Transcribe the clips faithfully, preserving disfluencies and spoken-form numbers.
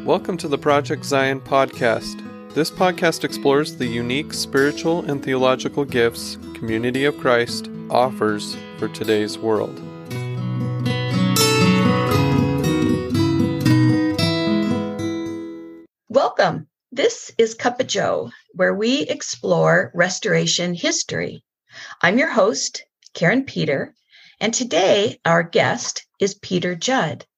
Welcome to the Project Zion podcast. This podcast explores the unique spiritual and theological gifts Community of Christ offers for today's world. Welcome. This is Cup of Joe, where we explore restoration history. I'm your host, Karen Peter, and today our guest is Peter Judd.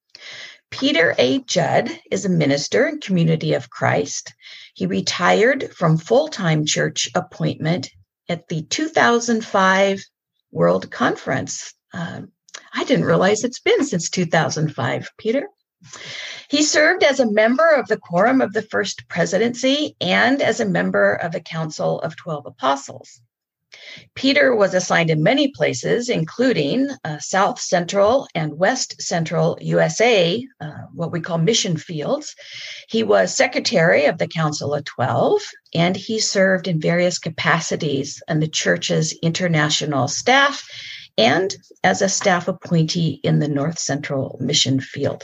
Peter A. Judd is a minister in Community of Christ. He retired from full-time church appointment at the two thousand five World Conference. Uh, I didn't realize it's been since two thousand five, Peter. He served as a member of the Quorum of the First Presidency and as a member of the Council of Twelve Apostles. Peter was assigned in many places, including uh, South Central and West Central U S A, uh, what we call mission fields. He was secretary of the Council of Twelve, and he served in various capacities on the church's international staff and as a staff appointee in the North Central mission field.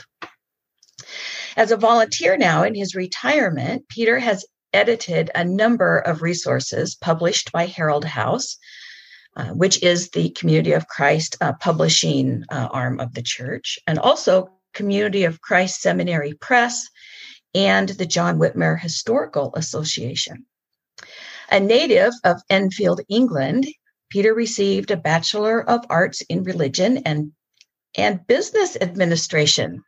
As a volunteer now in his retirement, Peter has edited a number of resources published by Herald House, uh, which is the Community of Christ uh, publishing uh, arm of the church, and also Community of Christ Seminary Press and the John Whitmer Historical Association. A native of Enfield, England, Peter received a Bachelor of Arts in Religion and, and Business Administration.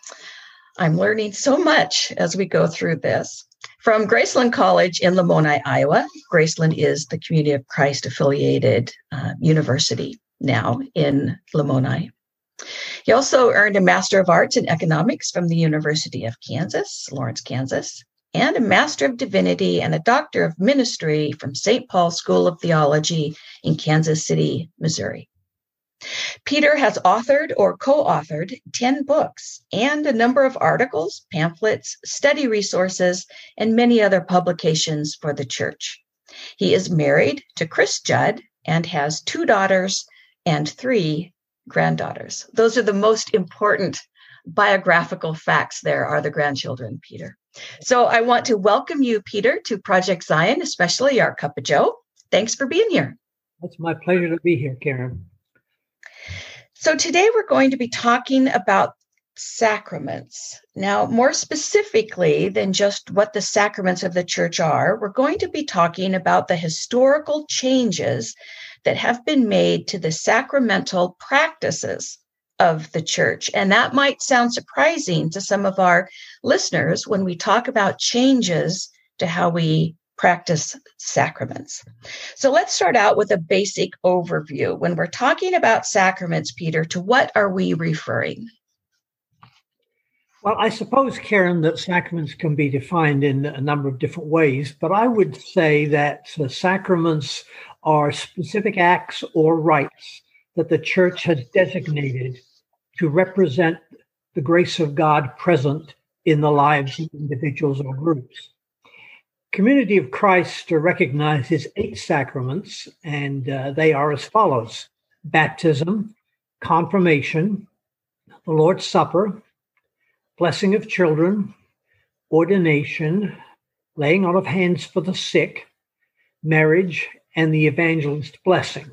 I'm learning so much as we go through this. From Graceland College in Lamoni, Iowa. Graceland is the Community of Christ affiliated uh, university now in Lamoni. He also earned a Master of Arts in Economics from the University of Kansas, Lawrence, Kansas, and a Master of Divinity and a Doctor of Ministry from Saint Paul School of Theology in Kansas City, Missouri. Peter has authored or co-authored ten books and a number of articles, pamphlets, study resources, and many other publications for the church. He is married to Chris Judd and has two daughters and three granddaughters. Those are the most important biographical facts there are the grandchildren, Peter. So I want to welcome you, Peter, to Project Zion, especially our Cup of Joe. Thanks for being here. It's my pleasure to be here, Karen. So today we're going to be talking about sacraments. Now, more specifically than just what the sacraments of the church are, we're going to be talking about the historical changes that have been made to the sacramental practices of the church. And that might sound surprising to some of our listeners when we talk about changes to how we practice sacraments. So let's start out with a basic overview. When we're talking about sacraments, Peter, to what are we referring? Well, I suppose, Karen, that sacraments can be defined in a number of different ways, but I would say that uh, sacraments are specific acts or rites that the church has designated to represent the grace of God present in the lives of individuals or groups. Community of Christ recognizes eight sacraments, and uh, they are as follows: baptism, confirmation, the Lord's Supper, blessing of children, ordination, laying on of hands for the sick, marriage, and the evangelist blessing.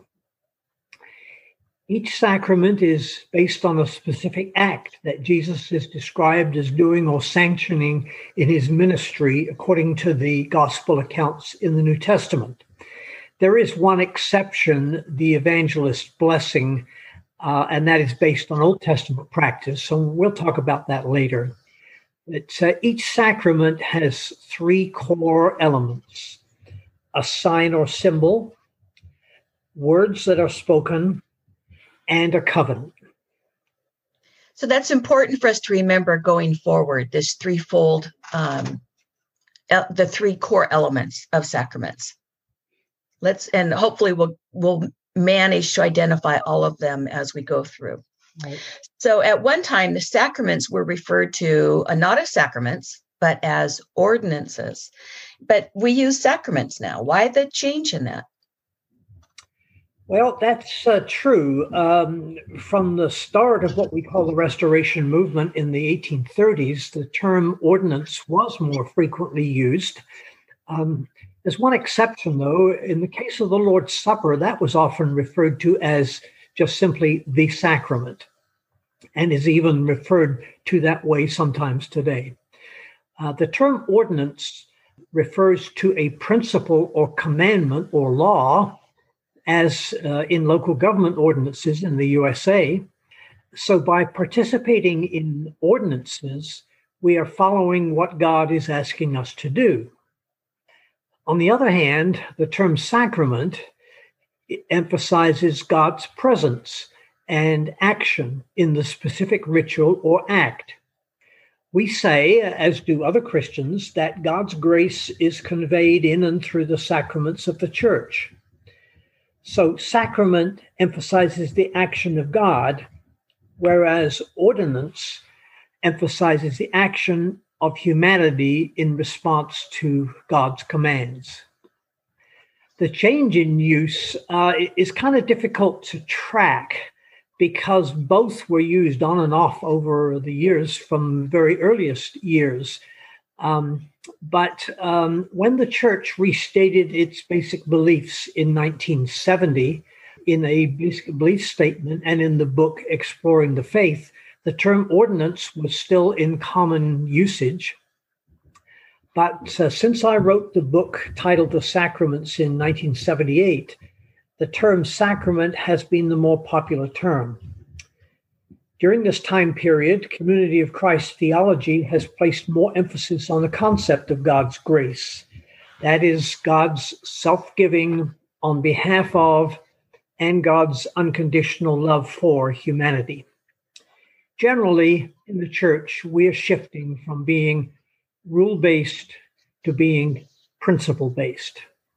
Each sacrament is based on a specific act that Jesus is described as doing or sanctioning in his ministry, according to the gospel accounts in the New Testament. There is one exception, the evangelist blessing, uh, and that is based on Old Testament practice. So we'll talk about that later. But, uh, each sacrament has three core elements: a sign or symbol, words that are spoken, and a covenant. So that's important for us to remember going forward, this threefold, um, the three core elements of sacraments. Let's, and hopefully we'll, we'll manage to identify all of them as we go through. Right. So at one time, the sacraments were referred to uh, not as sacraments, but as ordinances. But we use sacraments now. Why the change in that? Well, that's uh, true. Um, from the start of what we call the Restoration Movement in the eighteen thirties, the term ordinance was more frequently used. Um, there's one exception, though. In the case of the Lord's Supper, that was often referred to as just simply the sacrament, and is even referred to that way sometimes today. Uh, the term ordinance refers to a principle or commandment or law, as uh, in local government ordinances in the U S A. So by participating in ordinances, we are following what God is asking us to do. On the other hand, the term sacrament emphasizes God's presence and action in the specific ritual or act. We say, as do other Christians, that God's grace is conveyed in and through the sacraments of the church. So sacrament emphasizes the action of God, whereas ordinance emphasizes the action of humanity in response to God's commands. The change in use uh, is kind of difficult to track because both were used on and off over the years from very earliest years. Um, but um, when the church restated its basic beliefs in nineteen seventy, in a basic belief statement and in the book Exploring the Faith, the term ordinance was still in common usage. But uh, since I wrote the book titled The Sacraments in nineteen seventy-eight, the term sacrament has been the more popular term. During this time period, Community of Christ theology has placed more emphasis on the concept of God's grace. That is, God's self-giving on behalf of and God's unconditional love for humanity. Generally, in the church, we are shifting from being rule-based to being principle-based.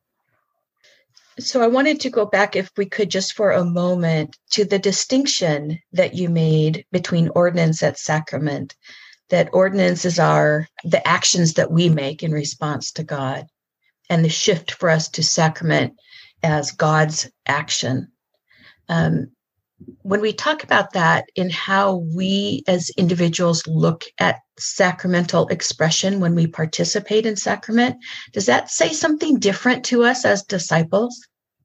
So I wanted to go back, if we could, just for a moment, to the distinction that you made between ordinance and sacrament, that ordinances are the actions that we make in response to God, and the shift for us to sacrament as God's action. Um, when we talk about that in how we as individuals look at sacramental expression when we participate in sacrament, does that say something different to us as disciples?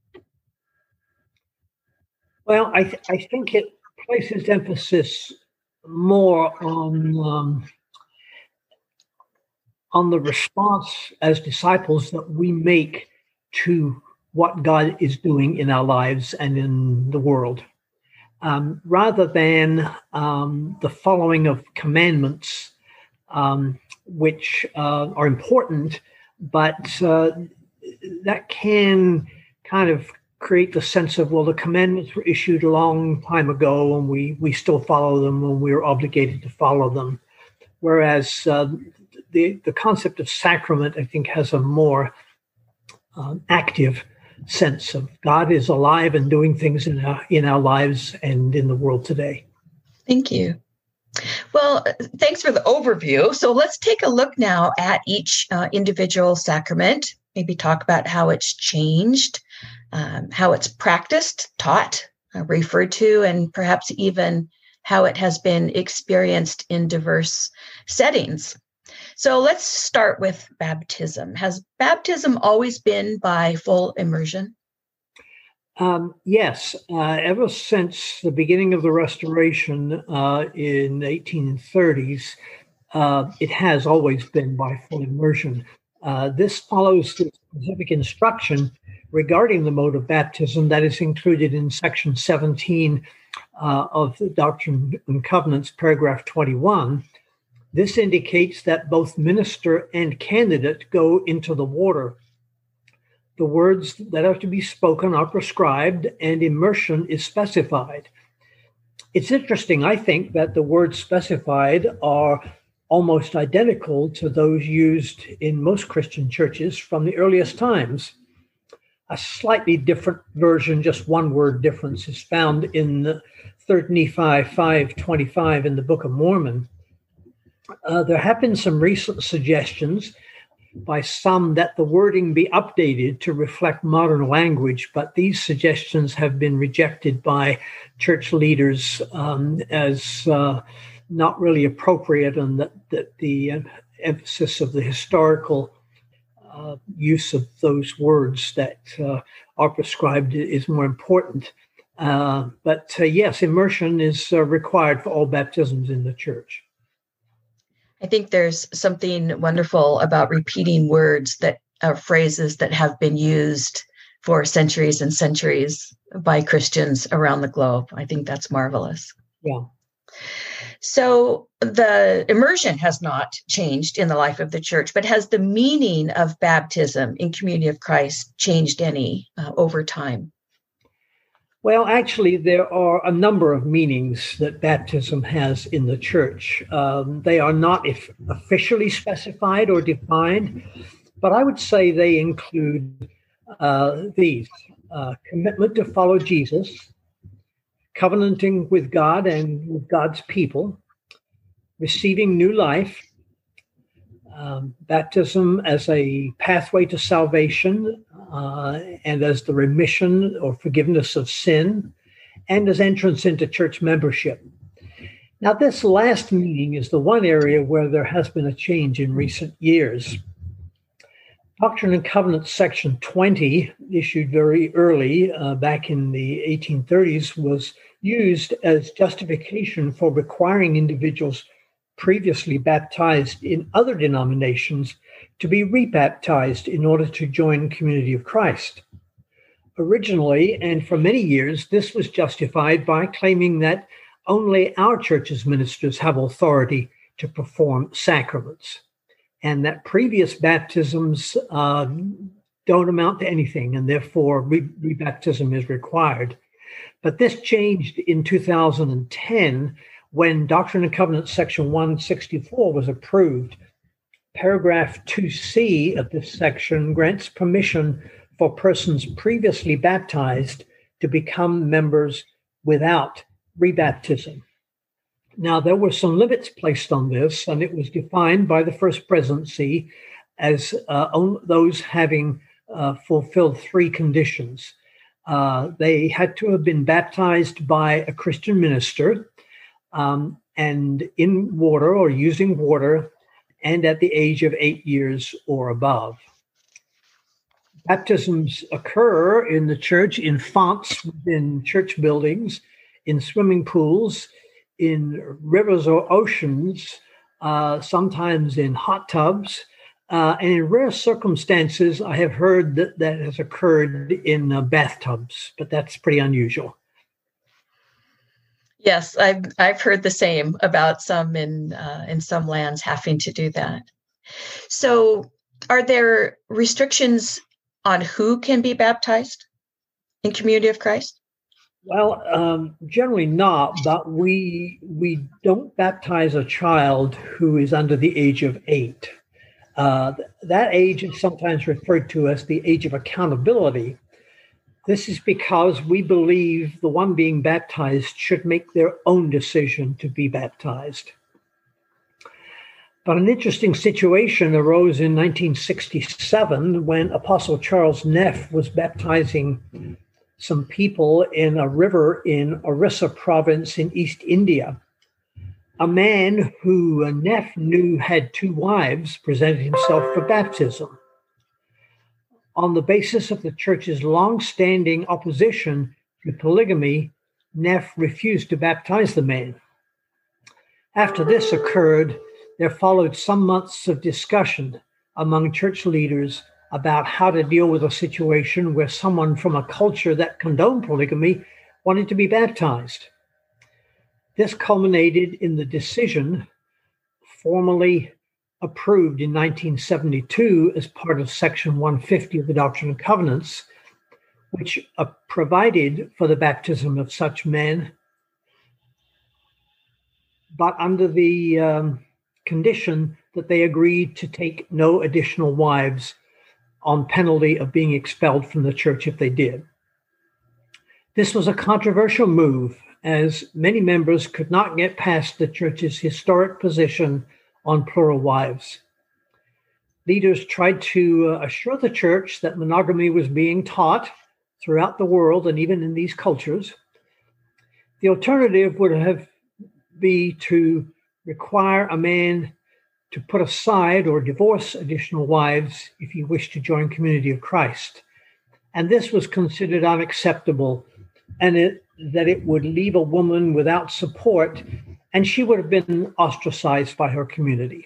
Well, I, th- I think it places emphasis more on um, on the response as disciples that we make to what God is doing in our lives and in the world. Um, rather than um, the following of commandments, um, which uh, are important, but uh, that can kind of create the sense of, well, the commandments were issued a long time ago and we, we still follow them and we're obligated to follow them. Whereas uh, the, the concept of sacrament, I think, has a more um, active sense of God is alive and doing things in our, in our lives and in the world today. Thank you. Well, thanks for the overview. So let's take a look now at each uh, individual sacrament, maybe talk about how it's changed, um, how it's practiced, taught, uh, referred to, and perhaps even how it has been experienced in diverse settings. So let's start with baptism. Has baptism always been by full immersion? Um, yes, uh, ever since the beginning of the Restoration uh, in the eighteen thirties, uh, it has always been by full immersion. Uh, this follows the specific instruction regarding the mode of baptism that is included in section seventeen uh, of the Doctrine and Covenants, paragraph twenty-one. This indicates that both minister and candidate go into the water. The words that are to be spoken are prescribed and immersion is specified. It's interesting, I think, that the words specified are almost identical to those used in most Christian churches from the earliest times. A slightly different version, just one word difference, is found in Third Nephi five twenty-five in the Book of Mormon. Uh, there have been some recent suggestions by some that the wording be updated to reflect modern language, but these suggestions have been rejected by church leaders um, as uh, not really appropriate, and that, that the uh, emphasis of the historical uh, use of those words that uh, are prescribed is more important. Uh, but uh, yes, immersion is uh, required for all baptisms in the church. I think there's something wonderful about repeating words that are phrases that have been used for centuries and centuries by Christians around the globe. I think that's marvelous. Yeah. So the immersion has not changed in the life of the church, but has the meaning of baptism in Community of Christ changed any uh, over time? Well, actually, there are a number of meanings that baptism has in the church. Um, they are not if officially specified or defined, but I would say they include uh, these: uh, commitment to follow Jesus, covenanting with God and with God's people, receiving new life, um, baptism as a pathway to salvation, Uh, and as the remission or forgiveness of sin, and as entrance into church membership. Now, this last meaning is the one area where there has been a change in recent years. Doctrine and Covenants section twenty, issued very early uh, back in the eighteen thirties, was used as justification for requiring individuals previously baptized in other denominations to be rebaptized in order to join Community of Christ. Originally, and for many years, this was justified by claiming that only our church's ministers have authority to perform sacraments, and that previous baptisms uh, don't amount to anything, and therefore re- rebaptism is required. But this changed in two thousand ten when Doctrine and Covenants section one sixty-four was approved. Paragraph two C of this section grants permission for persons previously baptized to become members without rebaptism. Now, there were some limits placed on this, and it was defined by the First Presidency as uh, those having uh, fulfilled three conditions. Uh, they had to have been baptized by a Christian minister um, and in water or using water, and at the age of eight years or above. Baptisms occur in the church in fonts within church buildings, in swimming pools, in rivers or oceans, uh, sometimes in hot tubs, uh, and in rare circumstances, I have heard that that has occurred in uh, bathtubs, but that's pretty unusual. Yes, I've I've heard the same about some in uh, in some lands having to do that. So, are there restrictions on who can be baptized in Community of Christ? Well, um, generally not, but we we don't baptize a child who is under the age of eight. Uh, that age is sometimes referred to as the age of accountability. This is because we believe the one being baptized should make their own decision to be baptized. But an interesting situation arose in nineteen sixty-seven when Apostle Charles Neff was baptizing some people in a river in Orissa province in East India. A man who Neff knew had two wives presented himself for baptism. On the basis of the church's long-standing opposition to polygamy, Neff refused to baptize the man. After this occurred, there followed some months of discussion among church leaders about how to deal with a situation where someone from a culture that condoned polygamy wanted to be baptized. This culminated in the decision, formally approved in nineteen seventy-two as part of Section one fifty of the Doctrine and Covenants, which uh, provided for the baptism of such men, but under the um, condition that they agreed to take no additional wives on penalty of being expelled from the church if they did. This was a controversial move, as many members could not get past the church's historic position on plural wives. leaders tried to uh, assure the church that monogamy was being taught throughout the world and even in these cultures. The alternative would have be to require a man to put aside or divorce additional wives if he wished to join Community of Christ. And this was considered unacceptable, and it, that it would leave a woman without support, and she would have been ostracized by her community.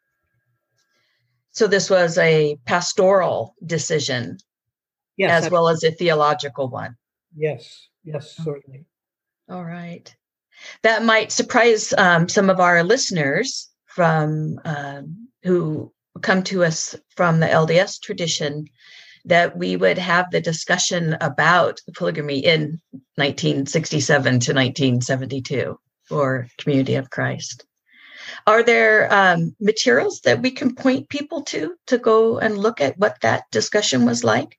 So this was a pastoral decision, yes, as well as a theological one. Yes, yes, certainly. All right. That might surprise um, some of our listeners from um, who come to us from the L D S tradition, that we would have the discussion about polygamy in nineteen sixty-seven to nineteen seventy-two for Community of Christ. Are there um, materials that we can point people to to go and look at what that discussion was like?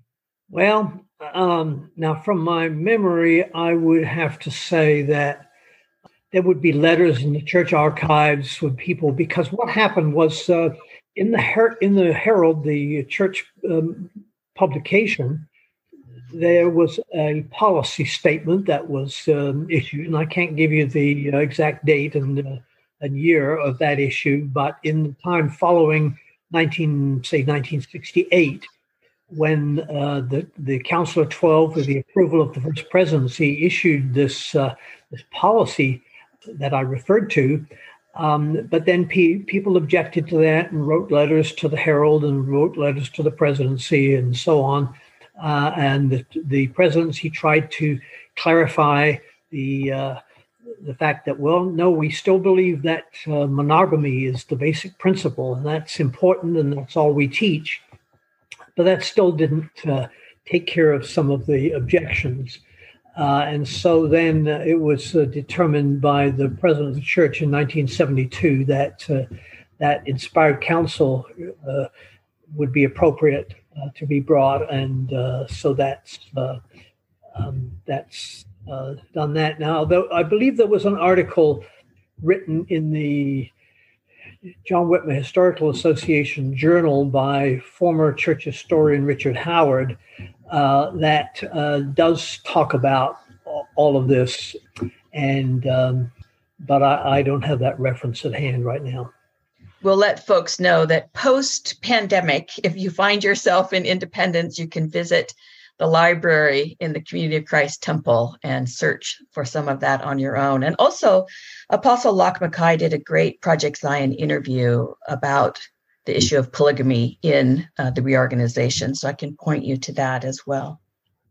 Well, um, now from my memory, I would have to say that there would be letters in the church archives with people, because what happened was uh, in the Her- in the Herald, the church um, publication, there was a policy statement that was um, issued, and I can't give you the uh, exact date and uh, and year of that issue, but in the time following nineteen, say nineteen sixty-eight, when uh, the the Council of Twelve, with the approval of the First Presidency, issued this uh, this policy that I referred to, um, but then pe- people objected to that and wrote letters to the Herald and wrote letters to the presidency and so on. Uh, and the, the presidency tried to clarify the uh, the fact that, well, no, we still believe that uh, monogamy is the basic principle, and that's important, and that's all we teach. But that still didn't uh, take care of some of the objections. Uh, and so then uh, it was uh, determined by the president of the church in nineteen seventy-two that uh, that inspired counsel uh, would be appropriate uh, to be brought, and uh, so that's uh, um, that's uh, done that now. Though I believe there was an article written in the John Whitmer Historical Association Journal by former church historian Richard Howard uh, that uh, does talk about all of this, and um, but I, I don't have that reference at hand right now. We'll let folks know that post-pandemic, if you find yourself in Independence, you can visit the library in the Community of Christ Temple and search for some of that on your own. And also, Apostle Locke Mackay did a great Project Zion interview about the issue of polygamy in uh, the reorganization. So I can point you to that as well.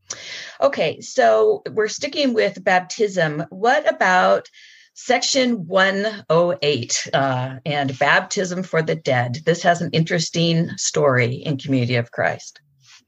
Okay, so we're sticking with baptism. What about Section one oh eight uh, and baptism for the dead? This has an interesting story in Community of Christ.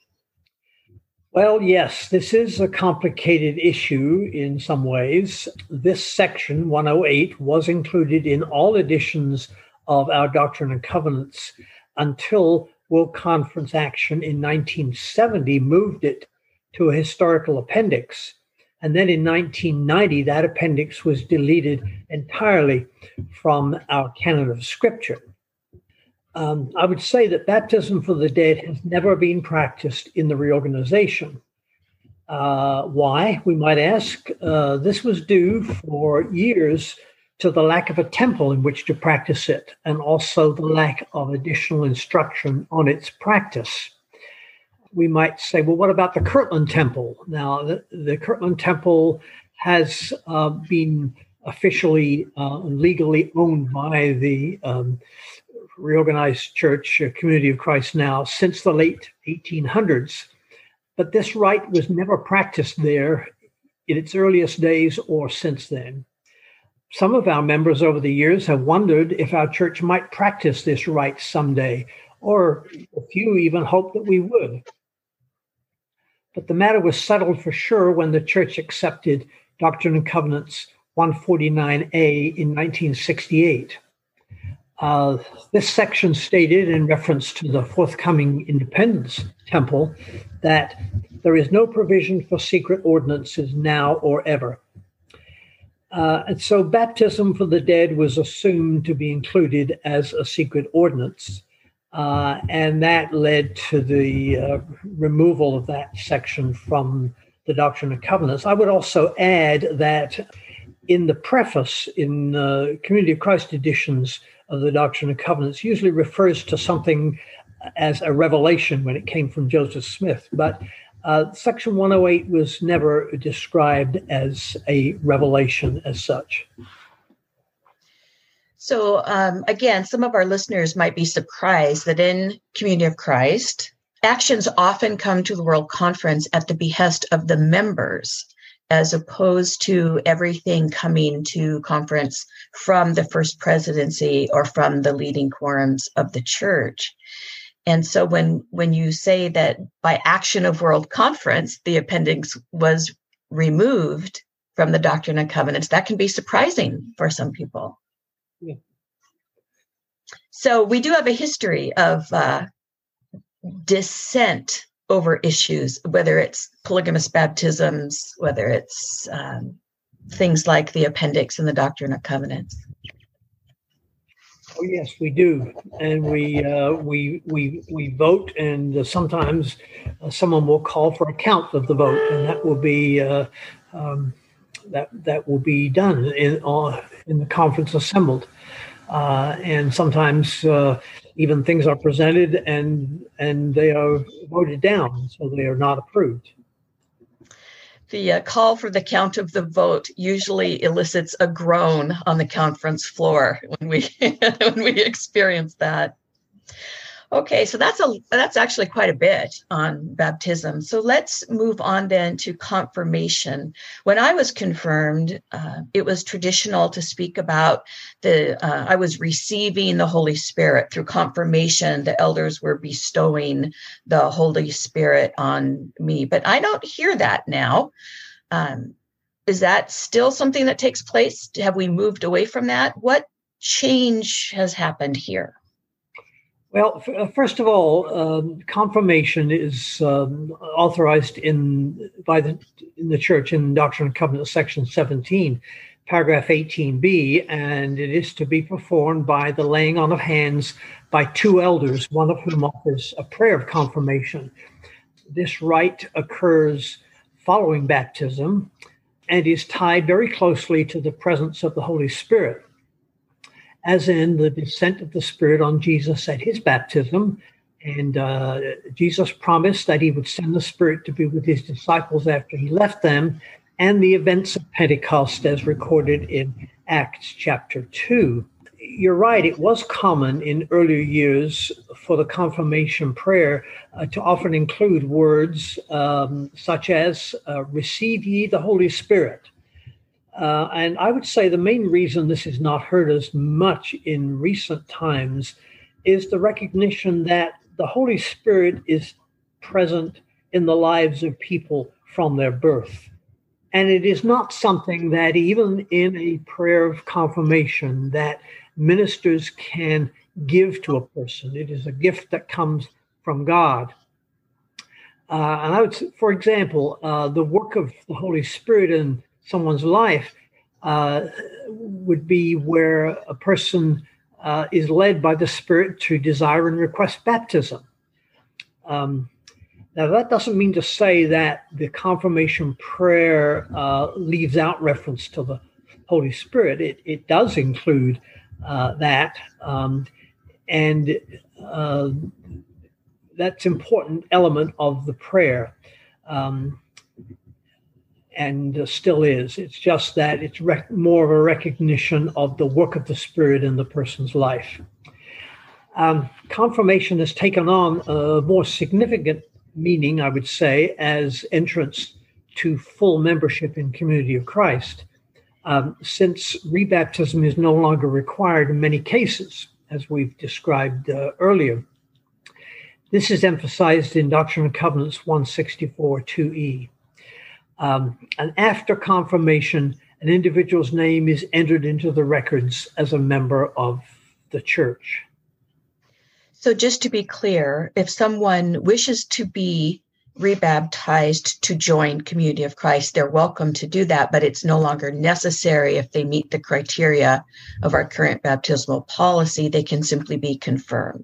Well, yes, this is a complicated issue in some ways. This section, one oh eight, was included in all editions of our Doctrine and Covenants until World Conference Action in nineteen seventy moved it to a historical appendix. And then in nineteen ninety, that appendix was deleted entirely from our canon of Scripture. Um, I would say that baptism for the dead has never been practiced in the reorganization. Uh, why, we might ask? Uh, this was due for years to the lack of a temple in which to practice it, and also the lack of additional instruction on its practice. We might say, well, what about the Kirtland Temple? Now, the, the Kirtland Temple has uh, been officially uh, legally owned by the um, Reorganized Church, uh, Community of Christ now, since the late eighteen hundreds. But this rite was never practiced there in its earliest days or since then. Some of our members over the years have wondered if our church might practice this rite someday, or a few even hope that we would. But the matter was settled for sure when the church accepted Doctrine and Covenants one forty-nine A in nineteen sixty-eight. Uh, this section stated, in reference to the forthcoming Independence Temple, that there is no provision for secret ordinances now or ever. Uh, and so baptism for the dead was assumed to be included as a secret ordinance. uh, and that led to the uh, removal of that section from the Doctrine and Covenants. I would also add that in the preface, in uh, Community of Christ editions of the Doctrine and Covenants, usually refers to something as a revelation when it came from Joseph Smith. But uh, Section one oh eight was never described as a revelation as such. So um, again, some of our listeners might be surprised that in Community of Christ, actions often come to the World Conference at the behest of the members, as opposed to everything coming to conference from the First Presidency or from the leading quorums of the church. And so when, when you say that by action of World Conference, the appendix was removed from the Doctrine and Covenants, that can be surprising for some people. Yeah. So we do have a history of uh, dissent over issues, whether it's polygamous baptisms, whether it's um, things like the appendix in the Doctrine and Covenants. Oh yes, we do, and we uh, we we we vote, and uh, sometimes uh, someone will call for a count of the vote, and that will be uh, um, that that will be done in uh, in the conference assembled. Uh, and sometimes uh, even things are presented and and they are voted down, so they are not approved. The uh, call for the count of the vote usually elicits a groan on the conference floor when we when we experience that. Okay, so that's a that's actually quite a bit on baptism. So let's move on then to confirmation. When I was confirmed, uh, it was traditional to speak about the uh, I was receiving the Holy Spirit through confirmation. The elders were bestowing the Holy Spirit on me, but I don't hear that now. Um, is that still something that takes place? Have we moved away from that? What change has happened here? Well, f- first of all, um, confirmation is um, authorized in by the in the church in Doctrine and Covenants, section seventeen, paragraph eighteen b, and it is to be performed by the laying on of hands by two elders, one of whom offers a prayer of confirmation. This rite occurs following baptism and is tied very closely to the presence of the Holy Spirit, as in the descent of the Spirit on Jesus at his baptism. And uh, Jesus promised that he would send the Spirit to be with his disciples after he left them, and the events of Pentecost as recorded in Acts chapter two. You're right, it was common in earlier years for the confirmation prayer uh, to often include words um, such as, uh, receive ye the Holy Spirit. Uh, and I would say the main reason this is not heard as much in recent times is the recognition that the Holy Spirit is present in the lives of people from their birth. And it is not something that even in a prayer of confirmation that ministers can give to a person. It is a gift that comes from God. Uh, and I would say, for example, uh, the work of the Holy Spirit in someone's life uh, would be where a person uh, is led by the Spirit to desire and request baptism. Um, now, that doesn't mean to say that the confirmation prayer uh, leaves out reference to the Holy Spirit. It, it does include uh, that, um, and uh, that's an important element of the prayer. Um, and uh, still is. It's just that it's rec- more of a recognition of the work of the Spirit in the person's life. Um, confirmation has taken on a more significant meaning, I would say, as entrance to full membership in Community of Christ, um, since rebaptism is no longer required in many cases, as we've described uh, earlier. This is emphasized in Doctrine and Covenants one sixty-four two e. Um, and after confirmation, an individual's name is entered into the records as a member of the church. So just to be clear, if someone wishes to be rebaptized to join Community of Christ, they're welcome to do that, but it's no longer necessary if they meet the criteria of our current baptismal policy. They can simply be confirmed.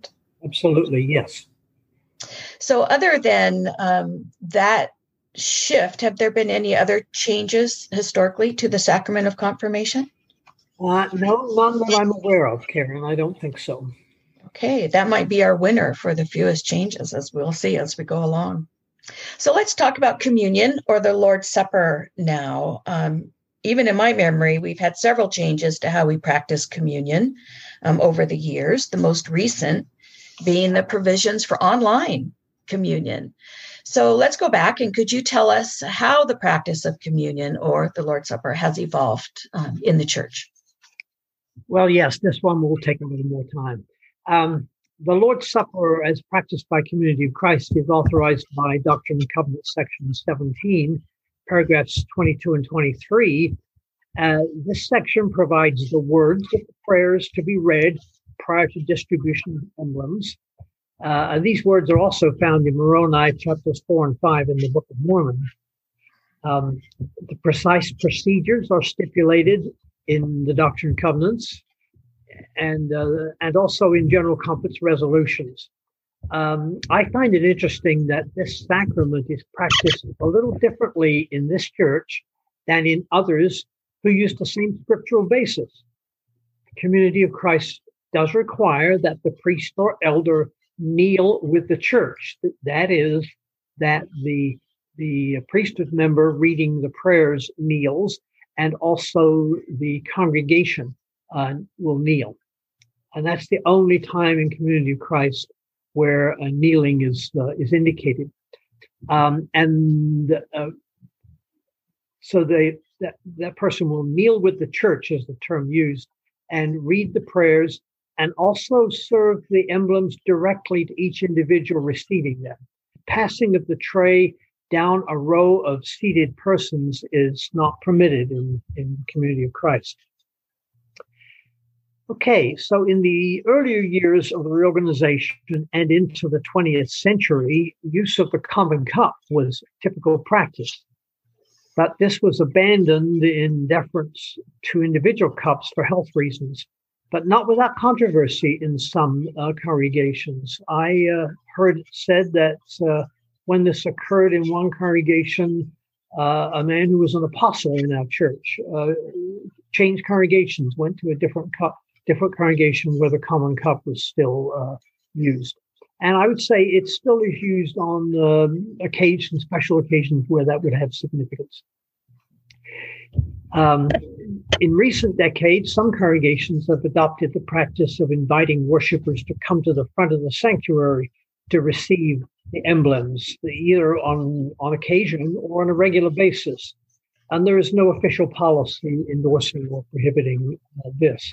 Absolutely, yes. So other than um, that shift, have there been any other changes historically to the sacrament of confirmation? Uh, no, none that I'm aware of, Karen. I don't think so. Okay, that might be our winner for the fewest changes, as we'll see as we go along. So let's talk about communion, or the Lord's Supper now. Um, even in my memory, we've had several changes to how we practice communion um, over the years, the most recent being the provisions for online communion. So let's go back, and could you tell us how the practice of communion or the Lord's Supper has evolved um, in the church? Well, yes, this one will take a little more time. Um, the Lord's Supper, as practiced by Community of Christ, is authorized by Doctrine and Covenants, section seventeen, paragraphs twenty-two and twenty-three. Uh, this section provides the words of the prayers to be read prior to distribution of emblems. Uh, and these words are also found in Moroni chapters four and five in the Book of Mormon. Um, the precise procedures are stipulated in the Doctrine and Covenants and uh, and also in General Conference resolutions. Um, I find it interesting that this sacrament is practiced a little differently in this church than in others who use the same scriptural basis. The Community of Christ does require that the priest or elder kneel with the church. That is, that the the priesthood member reading the prayers kneels, and also the congregation uh, will kneel. And that's the only time in Community of Christ where a kneeling is uh, is indicated. Um, and uh, so they, that, that person will kneel with the church, is the term used, and read the prayers, and also serve the emblems directly to each individual receiving them. Passing of the tray down a row of seated persons is not permitted in, in Community of Christ. Okay, so in the earlier years of the reorganization and into the twentieth century, use of the common cup was typical practice. But this was abandoned in deference to individual cups for health reasons, but not without controversy in some uh, congregations. I uh, heard it said that uh, when this occurred in one congregation, uh, a man who was an apostle in our church uh, changed congregations, went to a different cup, different congregation where the common cup was still uh, used. And I would say it still is used on um, occasions, special occasions where that would have significance. Um, in recent decades, some congregations have adopted the practice of inviting worshipers to come to the front of the sanctuary to receive the emblems, either on, on occasion or on a regular basis. And there is no official policy endorsing or prohibiting uh, this.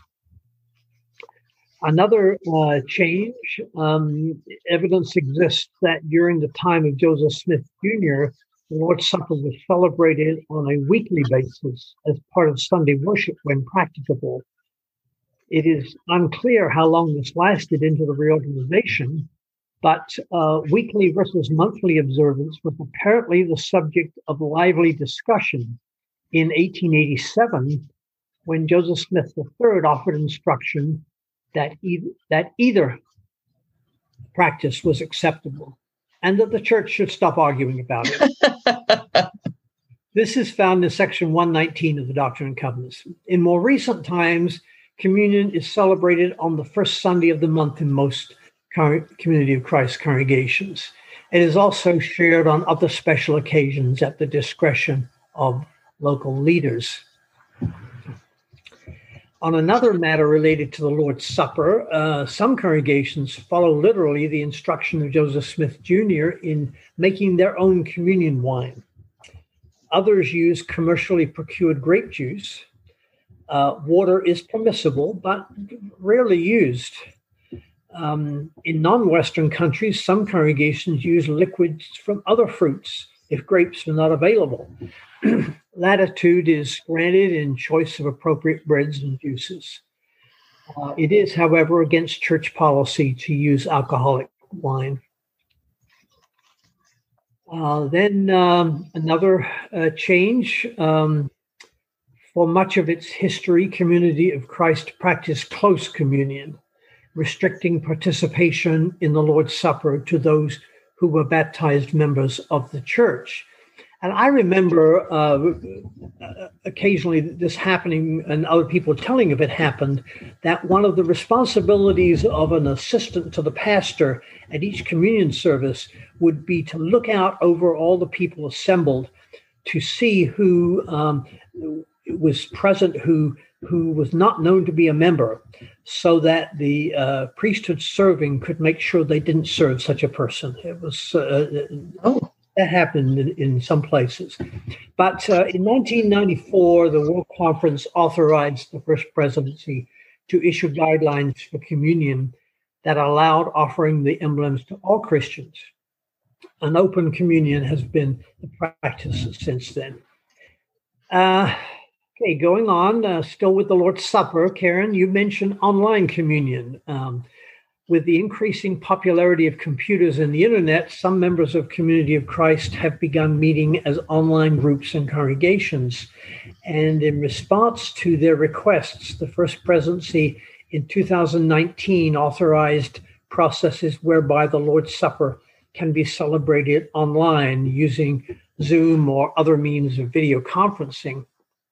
Another uh, change, um, evidence exists that during the time of Joseph Smith Junior, the Lord's Supper was celebrated on a weekly basis as part of Sunday worship when practicable. It is unclear how long this lasted into the reorganization, but uh, weekly versus monthly observance was apparently the subject of lively discussion in eighteen eighty-seven, when Joseph Smith the third offered instruction that either, that either practice was acceptable and that the church should stop arguing about it. This is found in section one nineteen of the Doctrine and Covenants. In more recent times, communion is celebrated on the first Sunday of the month in most Community of Christ congregations. It is also shared on other special occasions at the discretion of local leaders. On another matter related to the Lord's Supper, uh, some congregations follow literally the instruction of Joseph Smith Junior in making their own communion wine. Others use commercially procured grape juice. Uh, water is permissible, but rarely used. Um, in non-Western countries, some congregations use liquids from other fruits if grapes are not available. Latitude is granted in choice of appropriate breads and juices. Uh, it is, however, against church policy to use alcoholic wine. Uh, then um, another uh, change. Um, for much of its history, Community of Christ practiced close communion. restricting participation in the Lord's Supper to those who were baptized members of the church. And I remember uh, occasionally this happening and other people telling if it happened, that one of the responsibilities of an assistant to the pastor at each communion service would be to look out over all the people assembled to see who um, was present, who who was not known to be a member, so that the uh, priesthood serving could make sure they didn't serve such a person. It was uh, oh. That happened in, in some places. But uh, in nineteen ninety-four, the World Conference authorized the First Presidency to issue guidelines for communion that allowed offering the emblems to all Christians. An open communion has been the practice since then. Uh, okay, going on, uh, still with the Lord's Supper, Karen, you mentioned online communion. Um, With the increasing popularity of computers and the internet, some members of Community of Christ have begun meeting as online groups and congregations. And in response to their requests, the First Presidency in two thousand nineteen authorized processes whereby the Lord's Supper can be celebrated online using Zoom or other means of video conferencing.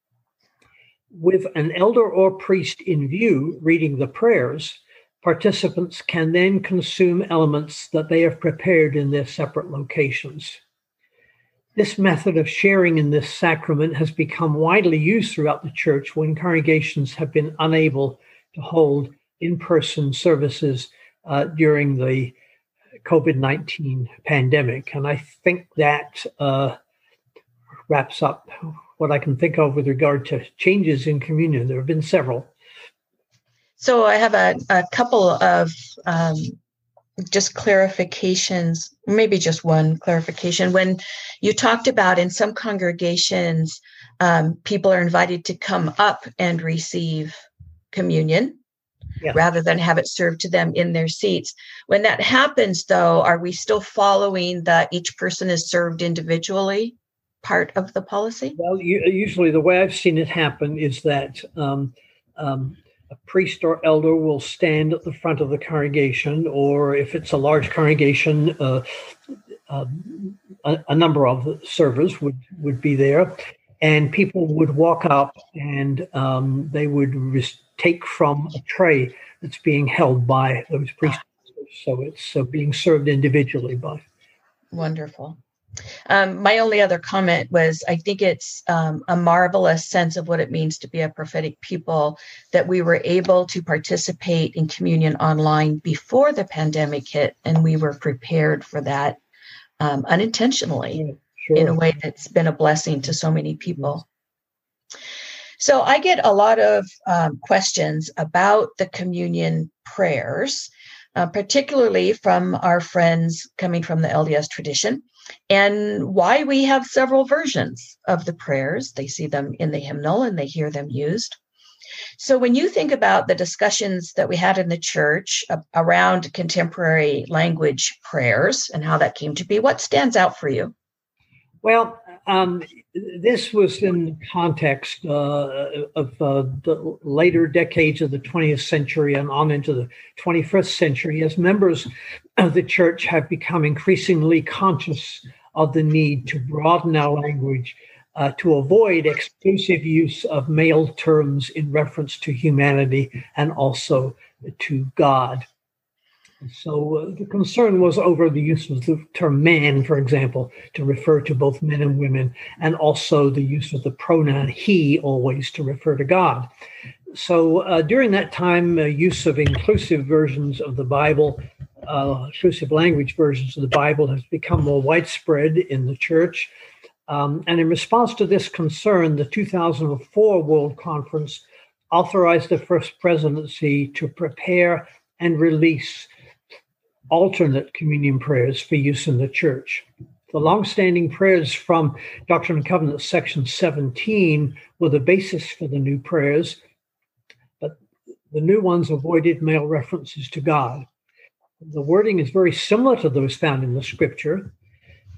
With an elder or priest in view reading the prayers, participants can then consume elements that they have prepared in their separate locations. This method of sharing in this sacrament has become widely used throughout the church when congregations have been unable to hold in-person services uh, during the COVID nineteen pandemic. And I think that uh, wraps up what I can think of with regard to changes in communion. There have been several. So I have a, a couple of um, just clarifications, maybe just one clarification. When you talked about in some congregations, um, people are invited to come up and receive communion yeah. rather than have it served to them in their seats. When that happens, though, are we still following the each person is served individually part of the policy? Well, you, usually the way I've seen it happen is that um, um, a priest or elder will stand at the front of the congregation, or if it's a large congregation, uh, uh, a, a number of servers would, would be there, and people would walk up and um, they would res- take from a tray that's being held by those priests. So it's uh, being served individually by. Wonderful. Um, my only other comment was, I think it's um, a marvelous sense of what it means to be a prophetic people that we were able to participate in communion online before the pandemic hit, and we were prepared for that um, unintentionally yeah, sure. in a way that's been a blessing to so many people. So I get a lot of um, questions about the communion prayers, uh, particularly from our friends coming from the L D S tradition, and why we have several versions of the prayers. They see them in the hymnal and they hear them used. So when you think about the discussions that we had in the church uh, around contemporary language prayers and how that came to be, what stands out for you? Well, um, this was in the context uh, of uh, the later decades of the twentieth century and on into the twenty-first century, as members of the church have become increasingly conscious of the need to broaden our language uh, to avoid exclusive use of male terms in reference to humanity and also to God. So uh, the concern was over the use of the term man, for example, to refer to both men and women, and also the use of the pronoun he always to refer to God. So uh, during that time, uh, use of inclusive versions of the Bible, uh, inclusive language versions of the Bible has become more widespread in the church. Um, and in response to this concern, the two thousand four World Conference authorized the First Presidency to prepare and release alternate communion prayers for use in the church. The longstanding prayers from Doctrine and Covenants section seventeen were the basis for the new prayers, but the new ones avoided male references to God. The wording is very similar to those found in the scripture.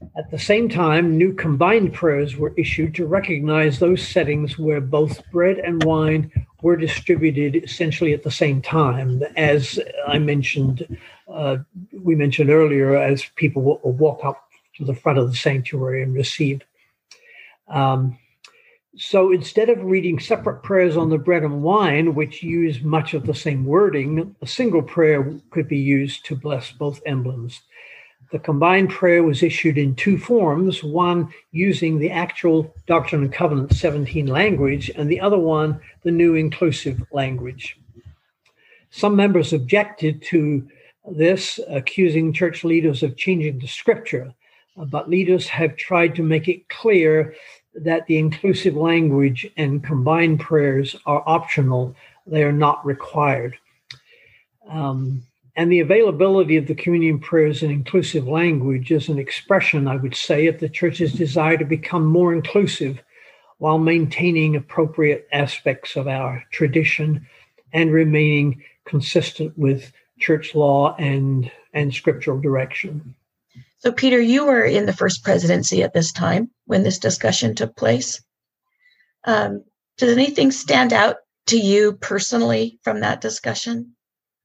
At the same time, new combined prayers were issued to recognize those settings where both bread and wine were distributed essentially at the same time. As I mentioned, uh, we mentioned earlier, as people will walk up to the front of the sanctuary and receive. Um, so instead of reading separate prayers on the bread and wine, which use much of the same wording, a single prayer could be used to bless both emblems. The combined prayer was issued in two forms, one using the actual Doctrine and Covenants seventeen language, and the other one, the new inclusive language. Some members objected to this, accusing church leaders of changing the scripture, but leaders have tried to make it clear that the inclusive language and combined prayers are optional. They are not required. Um, And the availability of the communion prayers in inclusive language is an expression, I would say, of the church's desire to become more inclusive while maintaining appropriate aspects of our tradition and remaining consistent with church law and, and scriptural direction. So, Peter, you were in the first presidency at this time when this discussion took place. Um, does anything stand out to you personally from that discussion?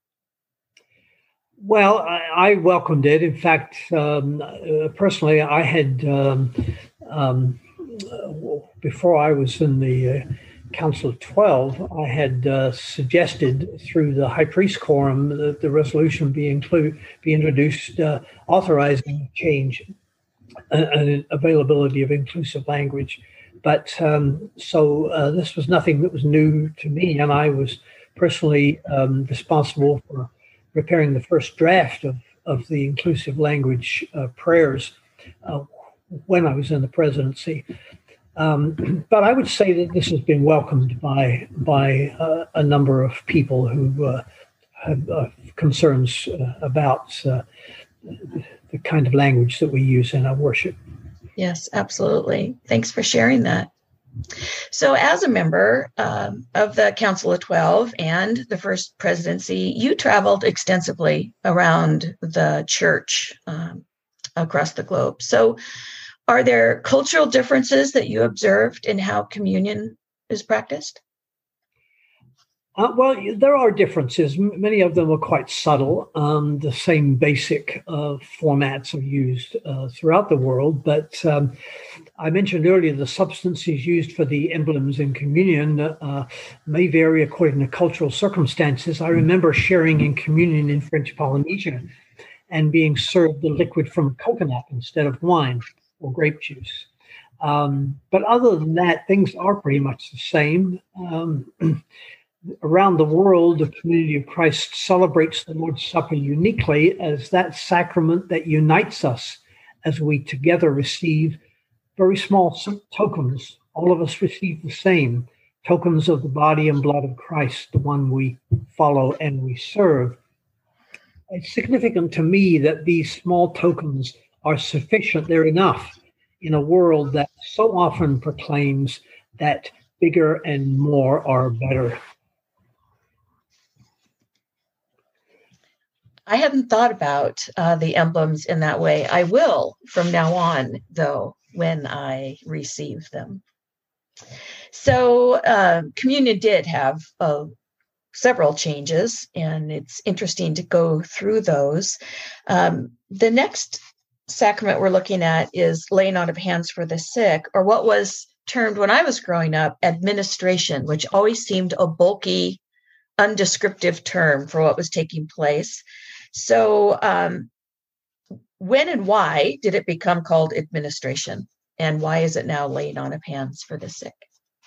Well, I, I welcomed it. In fact, um, uh, personally, I had, um, um, uh, before I was in the uh, Council of Twelve, I had uh, suggested through the High Priest Quorum that the resolution be, include, be introduced uh, authorizing change and, and availability of inclusive language. But um, so uh, this was nothing that was new to me, and I was personally um, responsible for preparing the first draft of, of the inclusive language uh, prayers uh, when I was in the presidency. Um, but I would say that this has been welcomed by by uh, a number of people who uh, have uh, concerns uh, about uh, the kind of language that we use in our worship. Yes, absolutely. Thanks for sharing that. So as a member um, of the Council of Twelve and the First Presidency, you traveled extensively around the church um, across the globe. So are there cultural differences that you observed in how communion is practiced? Uh, well, there are differences. M- many of them are quite subtle. Um, the same basic uh, formats are used uh, throughout the world, but um, I mentioned earlier the substances used for the emblems in communion uh, may vary according to cultural circumstances. I remember sharing in communion in French Polynesia and being served the liquid from coconut instead of wine or grape juice. Um, but other than that, things are pretty much the same. Um, Around the world, the Community of Christ celebrates the Lord's Supper uniquely as that sacrament that unites us as we together receive very small tokens. All of us receive the same tokens of the body and blood of Christ, the one we follow and we serve. It's significant to me that these small tokens are sufficient. They're enough in a world that so often proclaims that bigger and more are better. I hadn't thought about uh, the emblems in that way. I will from now on, though, when I receive them. So uh, communion did have uh, several changes, and it's interesting to go through those. Um, the next sacrament we're looking at is laying on of hands for the sick, or what was termed when I was growing up administration, which always seemed a bulky, undescriptive term for what was taking place. So um, when and why did it become called administration? And why is it now laying on of hands for the sick?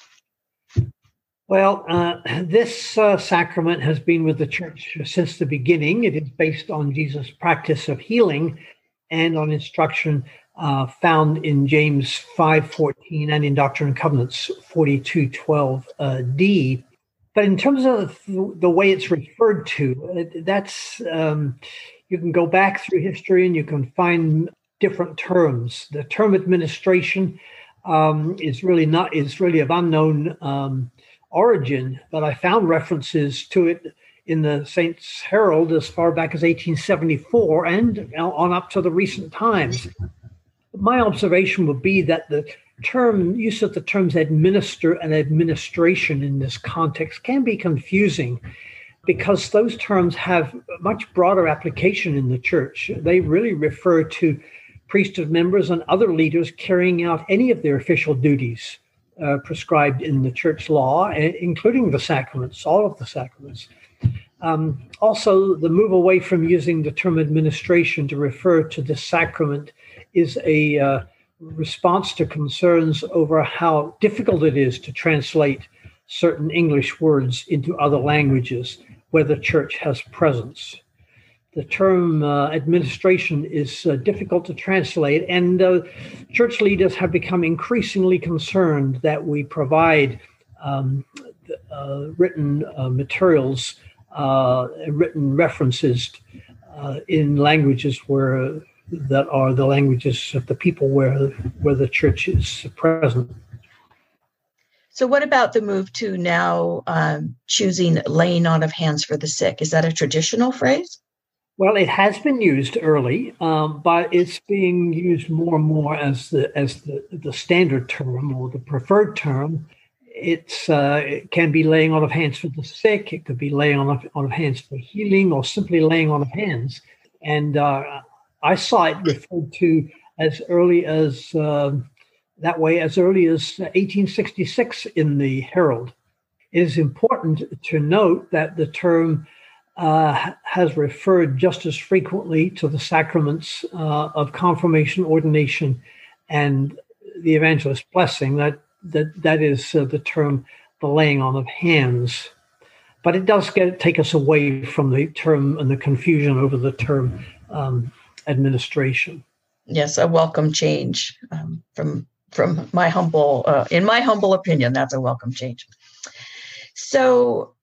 Well, uh, this uh, sacrament has been with the church since the beginning. It is based on Jesus' practice of healing and on instruction uh, found in James five fourteen and in Doctrine and Covenants forty-two twelve uh, D. But in terms of the way it's referred to, that's um, you can go back through history and you can find different terms. The term administration um, is really not is really of unknown um, origin, but I found references to it in the Saints Herald as far back as eighteen seventy-four and on up to the recent times. my observation would be that the term use of the terms administer and administration in this context can be confusing because those terms have much broader application in the church. They really refer to priesthood members and other leaders carrying out any of their official duties uh, prescribed in the church law, including the sacraments, all of the sacraments. Um, also, the move away from using the term administration to refer to the sacrament is a uh, response to concerns over how difficult it is to translate certain English words into other languages where the church has presence. The term uh, administration is uh, difficult to translate, and uh, church leaders have become increasingly concerned that we provide um, uh, written uh, materials, uh, written references uh, in languages where that are the languages of the people where where the church is present. So what about the move to now um, choosing laying on of hands for the sick? Is that a traditional phrase? Well, it has been used early, um, but it's being used more and more as the as the, the standard term or the preferred term. It's uh, it can be laying on of hands for the sick. It could be laying on of, on of hands for healing, or simply laying on of hands. And uh, I saw it referred to as early as uh, that way as early as eighteen sixty-six in the Herald. It is important to note that the term uh, has referred just as frequently to the sacraments uh, of confirmation, ordination, and the evangelist blessing. That that that is uh, the term, the laying on of hands. But it does get take us away from the term and the confusion over the term um, administration. Yes, a welcome change um, from from my humble, uh, in my humble opinion, that's a welcome change. So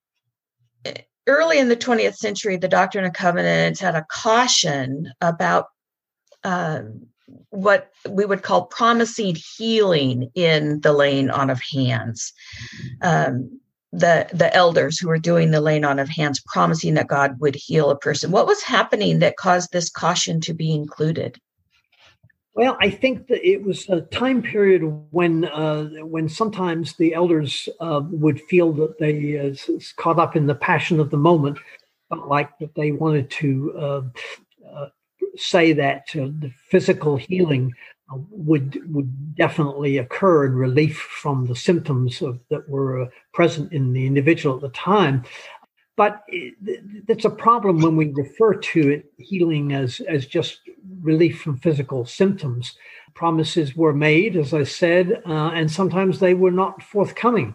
early in the twentieth century, the Doctrine and Covenants had a caution about uh, what we would call promising healing in the laying on of hands. Um, the the elders who were doing the laying on of hands, promising that God would heal a person. What was happening that caused this caution to be included? Well, I think that it was a time period when uh, when sometimes the elders uh, would feel that they uh, caught up in the passion of the moment, felt like that they wanted to uh, uh, say that uh, the physical healing uh, would would definitely occur in relief from the symptoms of, that were uh, present in the individual at the time. But that's a problem when we refer to it, healing as, as just relief from physical symptoms. Promises were made, as I said, uh, and sometimes they were not forthcoming.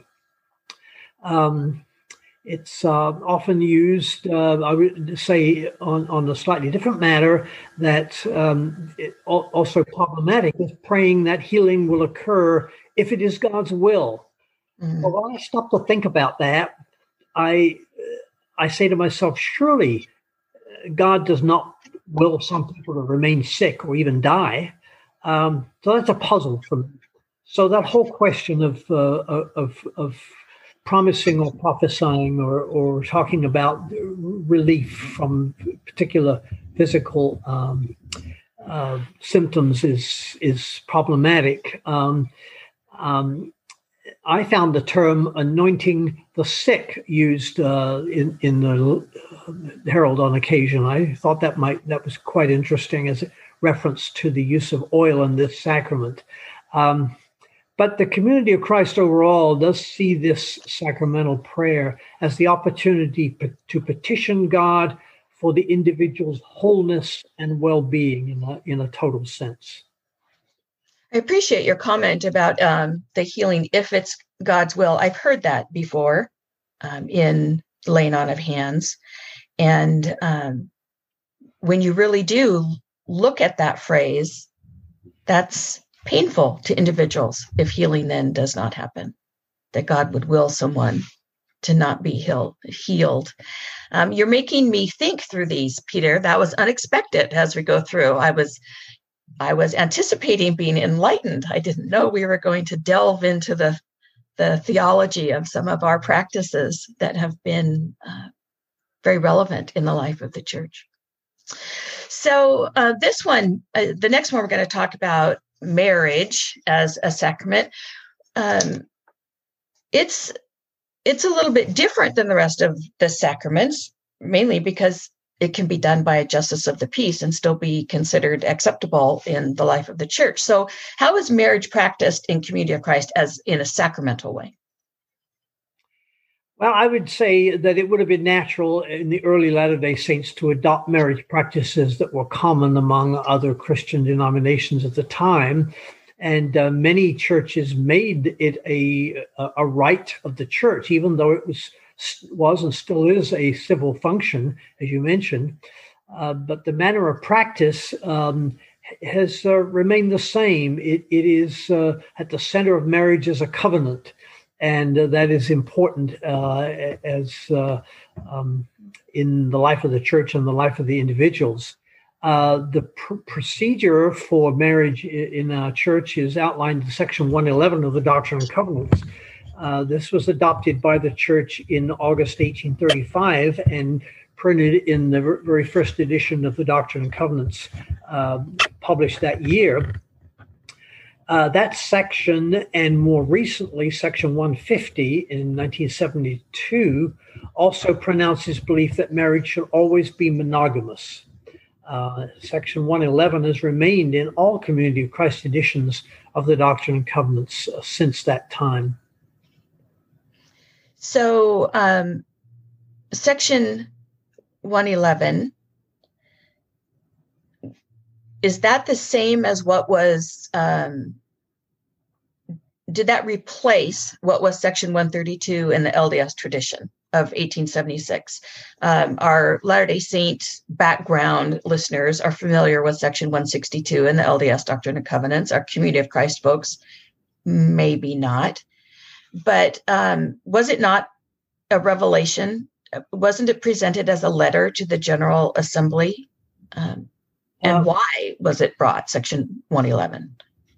Um, it's uh, often used, uh, I would say, on, on a slightly different matter, that um, it also problematic is praying that healing will occur if it is God's will. Mm-hmm. Well, when I stop to think about that, I... I say to myself, surely God does not will some people to remain sick or even die. Um, so that's a puzzle for me. So that whole question of uh, of of promising or prophesying or or talking about relief from particular physical um, uh, symptoms is is problematic. Um, um, I found the term anointing the sick used uh, in, in the Herald on occasion. I thought that might that was quite interesting as a reference to the use of oil in this sacrament. Um, but the Community of Christ overall does see this sacramental prayer as the opportunity pe- to petition God for the individual's wholeness and well-being in a, in a total sense. I appreciate your comment about um, the healing if it's God's will. I've heard that before um, in laying on of hands. And um, when you really do look at that phrase, that's painful to individuals if healing then does not happen, that God would will someone to not be healed. healed. Um, you're making me think through these, Peter. That was unexpected as we go through. I was I was anticipating being enlightened. I didn't know we were going to delve into the, the theology of some of our practices that have been uh, very relevant in the life of the church. So uh, this one, uh, the next one we're going to talk about marriage as a sacrament, um, it's it's a little bit different than the rest of the sacraments, mainly because it can be done by a justice of the peace and still be considered acceptable in the life of the church. So how is marriage practiced in Community of Christ as in a sacramental way? Well, I would say that it would have been natural in the early Latter-day Saints to adopt marriage practices that were common among other Christian denominations at the time. And uh, many churches made it a, a rite of the church, even though it was was and still is a civil function, as you mentioned. Uh, but the manner of practice um, has uh, remained the same. It, it is uh, at the center of marriage as a covenant. And uh, that is important uh, as uh, um, in the life of the church and the life of the individuals. Uh, the pr- procedure for marriage in a church is outlined in Section one eleven of the Doctrine and Covenants. Uh, this was adopted by the church in August eighteen thirty-five and printed in the very first edition of the Doctrine and Covenants uh, published that year. Uh, that section, and more recently, Section one fifty in nineteen seventy-two, also pronounces belief that marriage should always be monogamous. Uh, Section one eleven has remained in all Community of Christ editions of the Doctrine and Covenants uh, since that time. So, um, Section one eleven, is that the same as what was, um, did that replace what was Section one thirty-two in the L D S tradition of eighteen seventy-six? Um, our Latter-day Saint background listeners are familiar with Section one sixty-two in the L D S Doctrine and Covenants. Our Community of Christ folks, maybe not. But um, was it not a revelation? Wasn't it presented as a letter to the General Assembly? Um, and um, why was it brought, Section one eleven?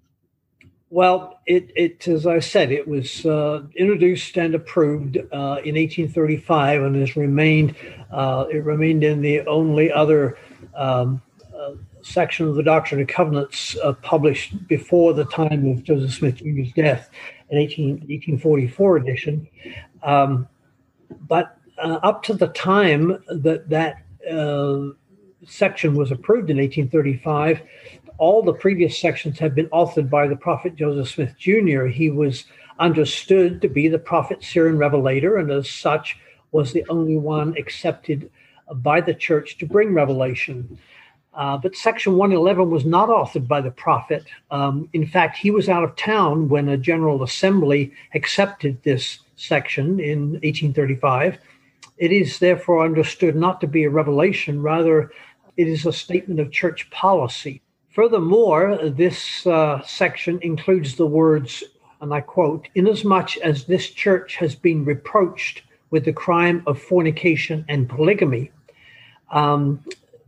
Well, it, it as I said, it was uh, introduced and approved uh, in eighteen thirty-five, and has remained. Uh, it remained in the only other um, uh, section of the Doctrine and Covenants uh, published before the time of Joseph Smith Junior's death, in eighteen forty-four edition. Um, but uh, up to the time that that uh, section was approved in eighteen thirty-five, all the previous sections had been authored by the prophet Joseph Smith Junior He was understood to be the prophet, seer, and revelator, and as such was the only one accepted by the church to bring revelation. Uh, but Section one eleven was not authored by the prophet. Um, in fact, he was out of town when a General Assembly accepted this section in eighteen thirty-five. It is therefore understood not to be a revelation, rather it is a statement of church policy. Furthermore, this uh, section includes the words, and I quote, "Inasmuch as this church has been reproached with the crime of fornication and polygamy." Um,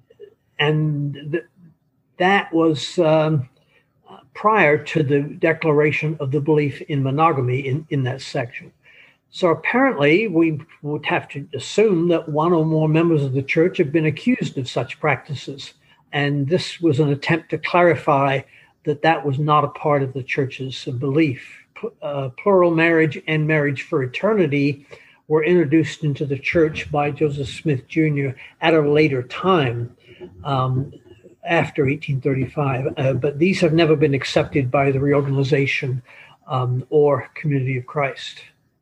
and th- that was um, prior to the declaration of the belief in monogamy in, in that section. So apparently we would have to assume that one or more members of the church have been accused of such practices. And this was an attempt to clarify that that was not a part of the church's belief. Uh, plural marriage and marriage for eternity were introduced into the church by Joseph Smith Junior at a later time, um, after eighteen thirty-five. Uh, but these have never been accepted by the reorganization um, or Community of Christ.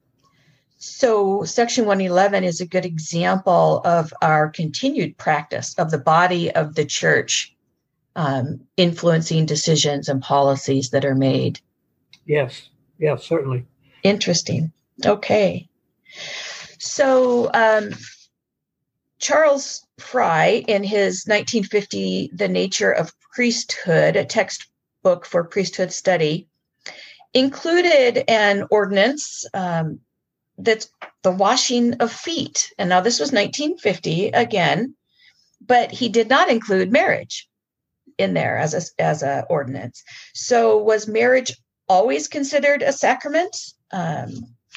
So Section one eleven is a good example of our continued practice of the body of the church um, influencing decisions and policies that are made. Yes, yes, certainly. Interesting. Okay. So um, Charles Fry, in his nineteen fifty The Nature of Priesthood, a textbook for priesthood study, included an ordinance um, that's the washing of feet. And now this was nineteen fifty again, but he did not include marriage in there as a, as a ordinance. So was marriage always considered a sacrament? Um,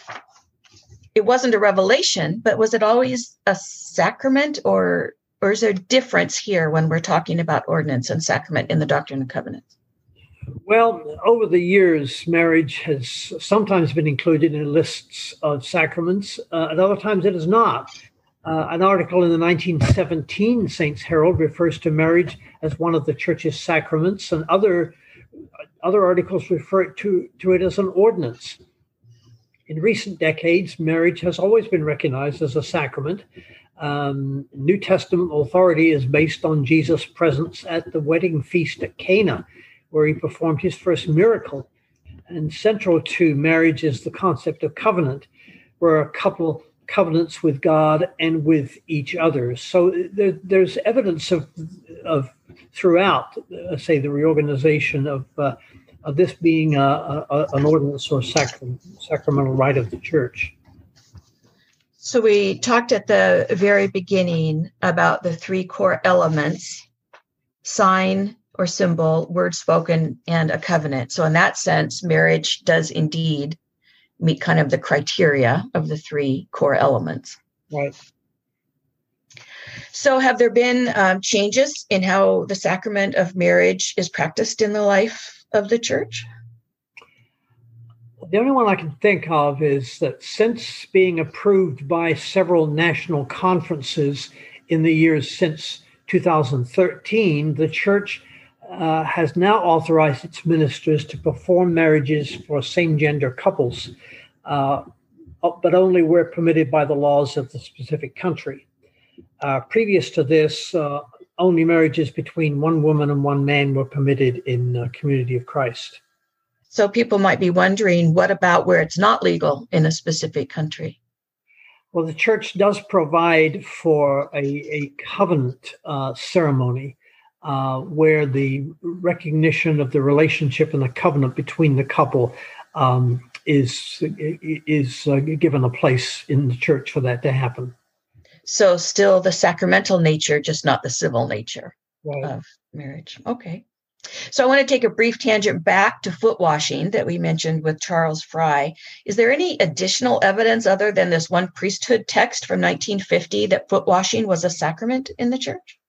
it wasn't a revelation, but was it always a sacrament, or, or is there a difference here when we're talking about ordinance and sacrament in the Doctrine and Covenants? Well, over the years, marriage has sometimes been included in lists of sacraments, uh, and other times it is not. Uh, an article in the nineteen seventeen Saints Herald refers to marriage as one of the church's sacraments, and other other articles refer to, to it as an ordinance. In recent decades, marriage has always been recognized as a sacrament. Um, New Testament authority is based on Jesus' presence at the wedding feast at Cana, where he performed his first miracle. And central to marriage is the concept of covenant, where a couple covenants with God and with each other. So there, there's evidence of, of throughout, uh, say, the reorganization of uh, of this being a, a, an ordinance or sacrament, sacramental rite of the church. So we talked at the very beginning about the three core elements: sign or symbol, word spoken, and a covenant. So in that sense, marriage does indeed meet kind of the criteria of the three core elements. Right. So have there been um, changes in how the sacrament of marriage is practiced in the life of the church? The only one I can think of is that since being approved by several national conferences in the years since two thousand thirteen, the church uh, has now authorized its ministers to perform marriages for same-gender couples, uh, but only where permitted by the laws of the specific country. Uh, previous to this, uh, only marriages between one woman and one man were permitted in uh, Community of Christ. So people might be wondering, what about where it's not legal in a specific country? Well, the church does provide for a, a covenant uh, ceremony uh, where the recognition of the relationship and the covenant between the couple um, is, is uh, given a place in the church for that to happen. So still the sacramental nature, just not the civil nature Right. of marriage. Okay. So I want to take a brief tangent back to foot washing that we mentioned with Charles Fry. Is there any additional evidence other than this one priesthood text from nineteen fifty that foot washing was a sacrament in the church?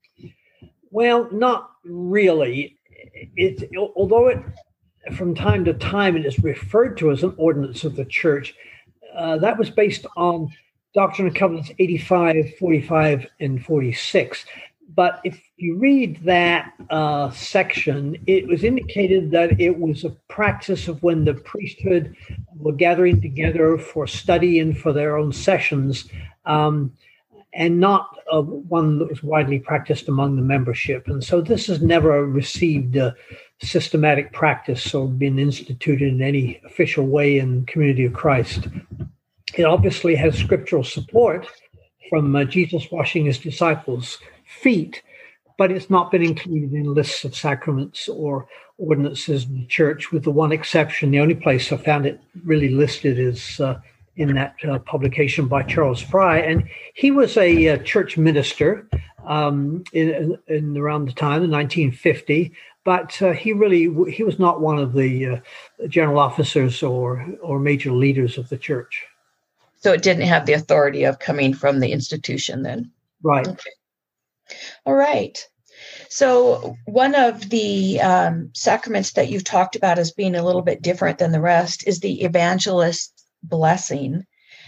Well, not really. It, although it, from time to time, it is referred to as an ordinance of the church, uh, that was based on Doctrine and Covenants eighty-five, forty-five, and forty-six. But if you read that uh, section, it was indicated that it was a practice of when the priesthood were gathering together for study and for their own sessions, um, and not uh, one that was widely practiced among the membership. And so this has never received a systematic practice or been instituted in any official way in Community of Christ. It obviously has scriptural support from uh, Jesus washing his disciples' feet, but it's not been included in lists of sacraments or ordinances in the church, with the one exception. The only place I found it really listed is uh, in that uh, publication by Charles Fry, and he was a uh, church minister um, in, in around the time, in nineteen fifty. But uh, he really he was not one of the uh, general officers or or major leaders of the church. So it didn't have the authority of coming from the institution then. Right. Okay. All right. So one of the um, sacraments that you've talked about as being a little bit different than the rest is the evangelist blessing.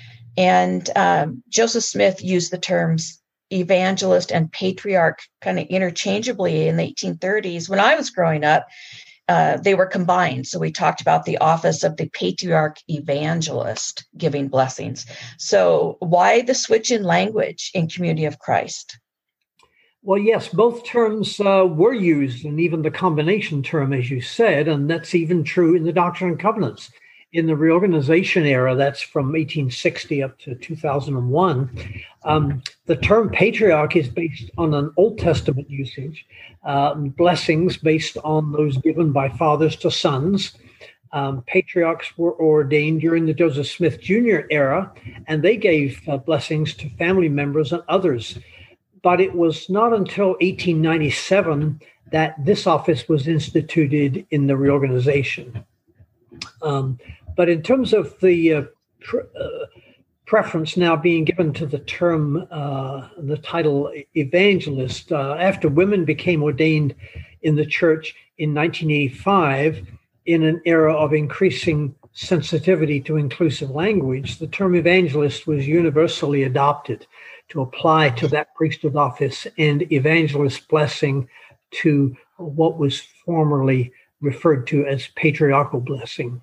And um, Joseph Smith used the terms evangelist and patriarch kind of interchangeably in the eighteen thirties. When I was growing up, uh, they were combined. So we talked about the office of the patriarch evangelist giving blessings. So why the switch in language in Community of Christ? Well, yes, both terms uh, were used, and even the combination term, as you said, and that's even true in the Doctrine and Covenants. In the reorganization era, that's from eighteen sixty up to two thousand one, um, the term patriarch is based on an Old Testament usage, uh, blessings based on those given by fathers to sons. Um, patriarchs were ordained during the Joseph Smith Junior era, and they gave uh, blessings to family members and others. But it was not until eighteen ninety-seven that this office was instituted in the reorganization. Um, but in terms of the uh, pr- uh, preference now being given to the term, uh, the title evangelist. Uh, after women became ordained in the church in nineteen eighty-five, in an era of increasing sensitivity to inclusive language, the term evangelist was universally adopted to apply to that priesthood office, and evangelist blessing to what was formerly referred to as patriarchal blessing.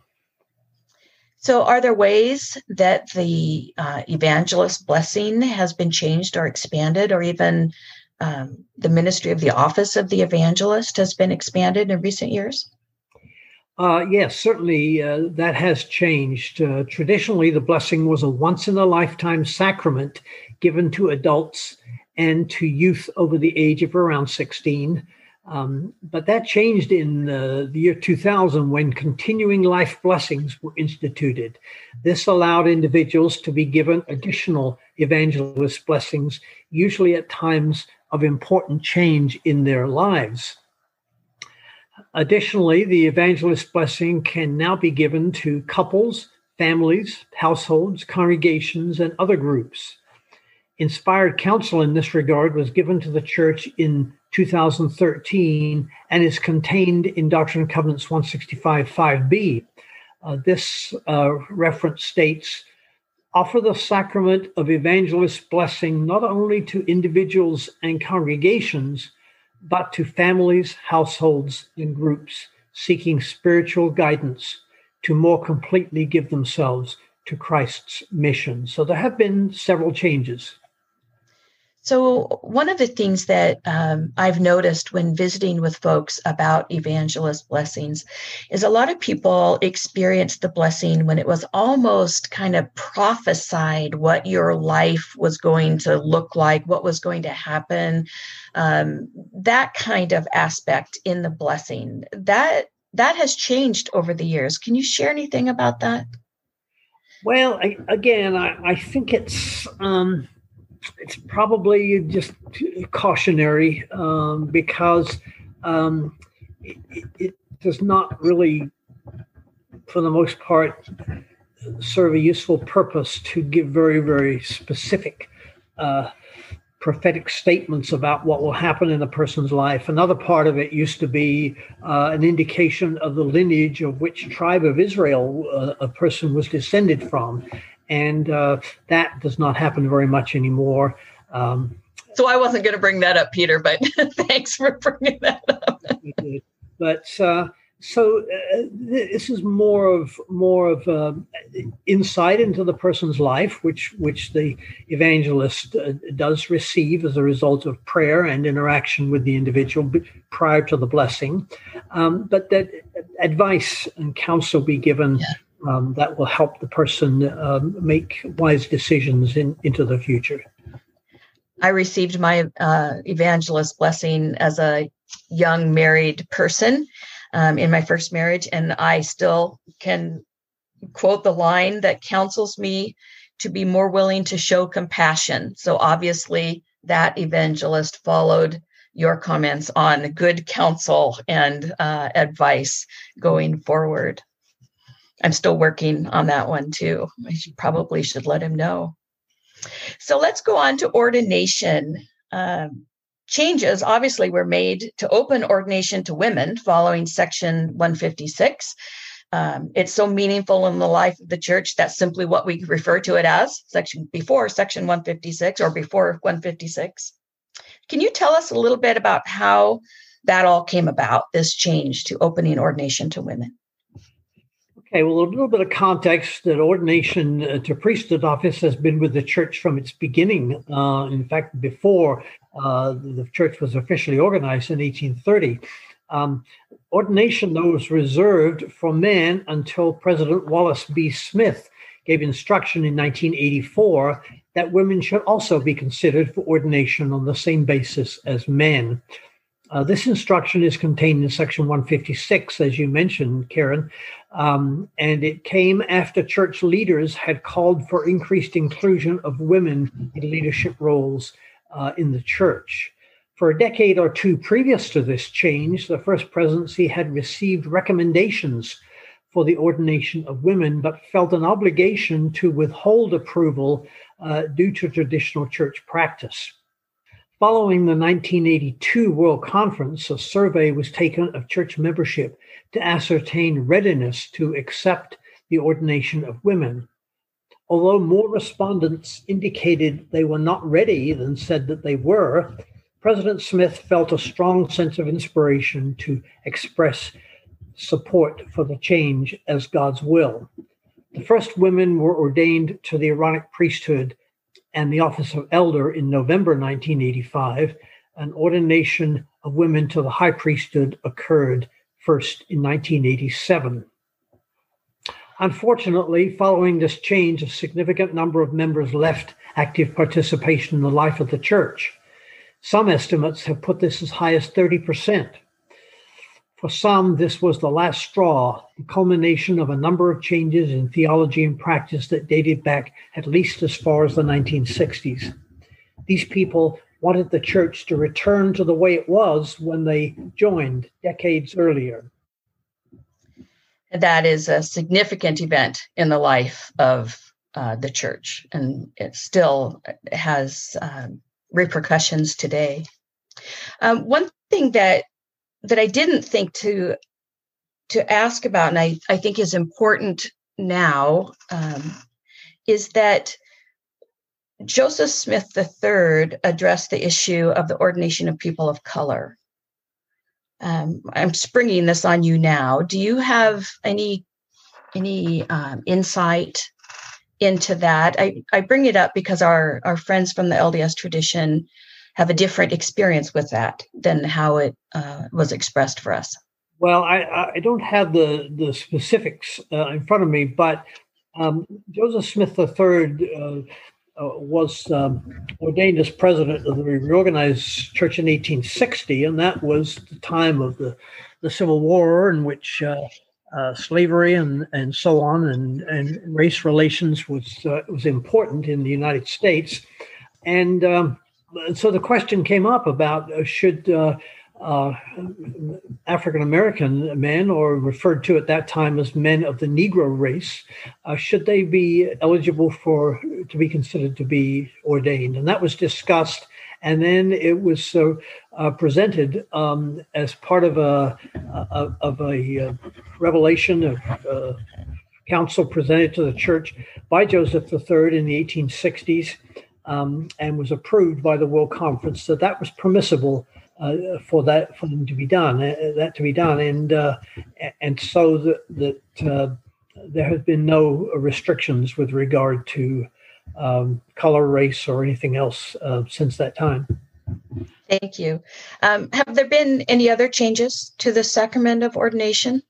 So are there ways that the uh, evangelist blessing has been changed or expanded, or even um, the ministry of the office of the evangelist has been expanded in recent years? Uh, yes, certainly uh, that has changed. Uh, traditionally, the blessing was a once-in-a-lifetime sacrament given to adults and to youth over the age of around sixteen. Um, but that changed in uh, the year two thousand when continuing life blessings were instituted. This allowed individuals to be given additional evangelist blessings, usually at times of important change in their lives. Additionally, the evangelist blessing can now be given to couples, families, households, congregations, and other groups. Inspired counsel in this regard was given to the church in two thousand thirteen and is contained in Doctrine and Covenants one sixty-five five b. Uh, this uh, reference states, offer the sacrament of evangelist blessing not only to individuals and congregations, but to families, households, and groups seeking spiritual guidance to more completely give themselves to Christ's mission. So there have been several changes. So one of the things that um, I've noticed when visiting with folks about evangelist blessings is a lot of people experienced the blessing when it was almost kind of prophesied what your life was going to look like, what was going to happen, um, that kind of aspect in the blessing. That that has changed over the years. Can you share anything about that? Well, I, again, I, I think it's... Um... It's probably just cautionary um, because um, it, it does not really, for the most part, serve a useful purpose to give very, very specific uh, prophetic statements about what will happen in a person's life. Another part of it used to be uh, an indication of the lineage of which tribe of Israel uh, a person was descended from. And uh, that does not happen very much anymore. Um, so I wasn't going to bring that up, Peter, but thanks for bringing that up. But uh, so uh, this is more of more of uh, insight into the person's life, which which the evangelist uh, does receive as a result of prayer and interaction with the individual prior to the blessing. Um, but that advice and counsel be given. Yeah. Um, that will help the person um, make wise decisions in, into the future. I received my uh, evangelist blessing as a young married person um, in my first marriage, and I still can quote the line that counsels me to be more willing to show compassion. So obviously that evangelist followed your comments on good counsel and uh, advice going forward. I'm still working on that one too. I should, probably should let him know. So let's go on to ordination. Um, changes obviously were made to open ordination to women following Section one fifty-six. Um, it's so meaningful in the life of the church. That's simply what we refer to it as, section before Section one fifty-six or before one fifty-six. Can you tell us a little bit about how that all came about, this change to opening ordination to women? Okay, well, a little bit of context that ordination uh, to priesthood office has been with the church from its beginning. Uh, in fact, before uh, the church was officially organized in eighteen thirty. Um, ordination, though, was reserved for men until President Wallace B. Smith gave instruction in nineteen eighty-four that women should also be considered for ordination on the same basis as men. Uh, this instruction is contained in Section one fifty-six, as you mentioned, Karen, um, and it came after church leaders had called for increased inclusion of women in leadership roles uh, in the church. For a decade or two previous to this change, the First Presidency had received recommendations for the ordination of women, but felt an obligation to withhold approval uh, due to traditional church practice. Following the nineteen eighty-two World Conference, a survey was taken of church membership to ascertain readiness to accept the ordination of women. Although more respondents indicated they were not ready than said that they were, President Smith felt a strong sense of inspiration to express support for the change as God's will. The first women were ordained to the Aaronic priesthood and the office of elder in November nineteen eighty-five. An ordination of women to the high priesthood occurred first in nineteen eighty-seven. Unfortunately, following this change, a significant number of members left active participation in the life of the church. Some estimates have put this as high as thirty percent. For some, this was the last straw, the culmination of a number of changes in theology and practice that dated back at least as far as the nineteen sixties. These people wanted the church to return to the way it was when they joined decades earlier. That is a significant event in the life of uh, the church, and it still has um, repercussions today. Um, one thing that that I didn't think to to ask about, and I, I think is important now, um, is that Joseph Smith the third addressed the issue of the ordination of people of color. Um, I'm springing this on you now. Do you have any any um, insight into that? I, I bring it up because our, our friends from the L D S tradition have a different experience with that than how it uh, was expressed for us. Well, I, I don't have the, the specifics uh, in front of me, but um, Joseph Smith the third uh, uh, was um, ordained as president of the Reorganized Church in eighteen sixty, and that was the time of the, the Civil War, in which uh, uh, slavery and, and so on, and, and race relations was uh, was important in the United States. And um, so the question came up about uh, should uh, uh, African-American men, or referred to at that time as men of the Negro race, uh, should they be eligible for to be considered to be ordained? And that was discussed, and then it was uh, uh, presented um, as part of a, a of a uh, revelation of uh, counsel presented to the church by Joseph the third in the eighteen sixties. Um, and was approved by the World Conference that that was permissible uh, for that for them to be done, uh, that to be done, and uh, and so that that uh, there have been no restrictions with regard to um, color, race, or anything else uh, since that time. Thank you. Um, have there been any other changes to the sacrament of ordination?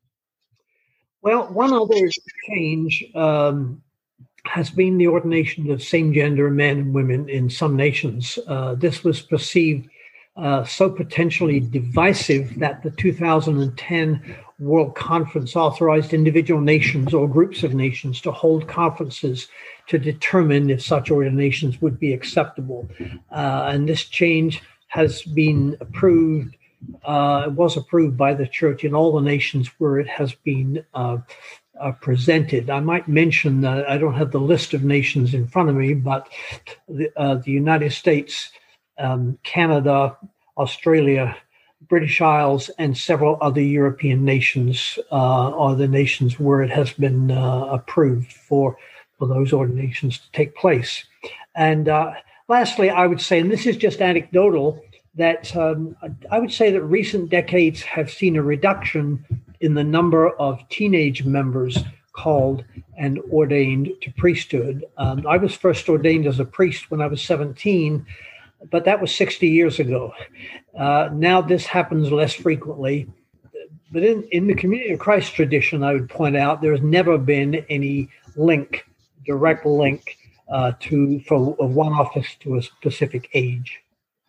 Well, one other change Um, has been the ordination of same-gender men and women in some nations. Uh, this was perceived uh, so potentially divisive that the two thousand ten World Conference authorized individual nations or groups of nations to hold conferences to determine if such ordinations would be acceptable. Uh, and this change has been approved, uh, it was approved by the church in all the nations where it has been uh, Uh, presented. I might mention that I don't have the list of nations in front of me, but the, uh, the United States, um, Canada, Australia, British Isles, and several other European nations uh, are the nations where it has been uh, approved for, for those ordinations to take place. And uh, lastly, I would say, and this is just anecdotal, that um, I would say that recent decades have seen a reduction in the number of teenage members called and ordained to priesthood. Um, I was first ordained as a priest when I was seventeen, but that was sixty years ago. Uh, now this happens less frequently. But in, in the Community of Christ tradition, I would point out there has never been any link, direct link uh, to for one office to a specific age.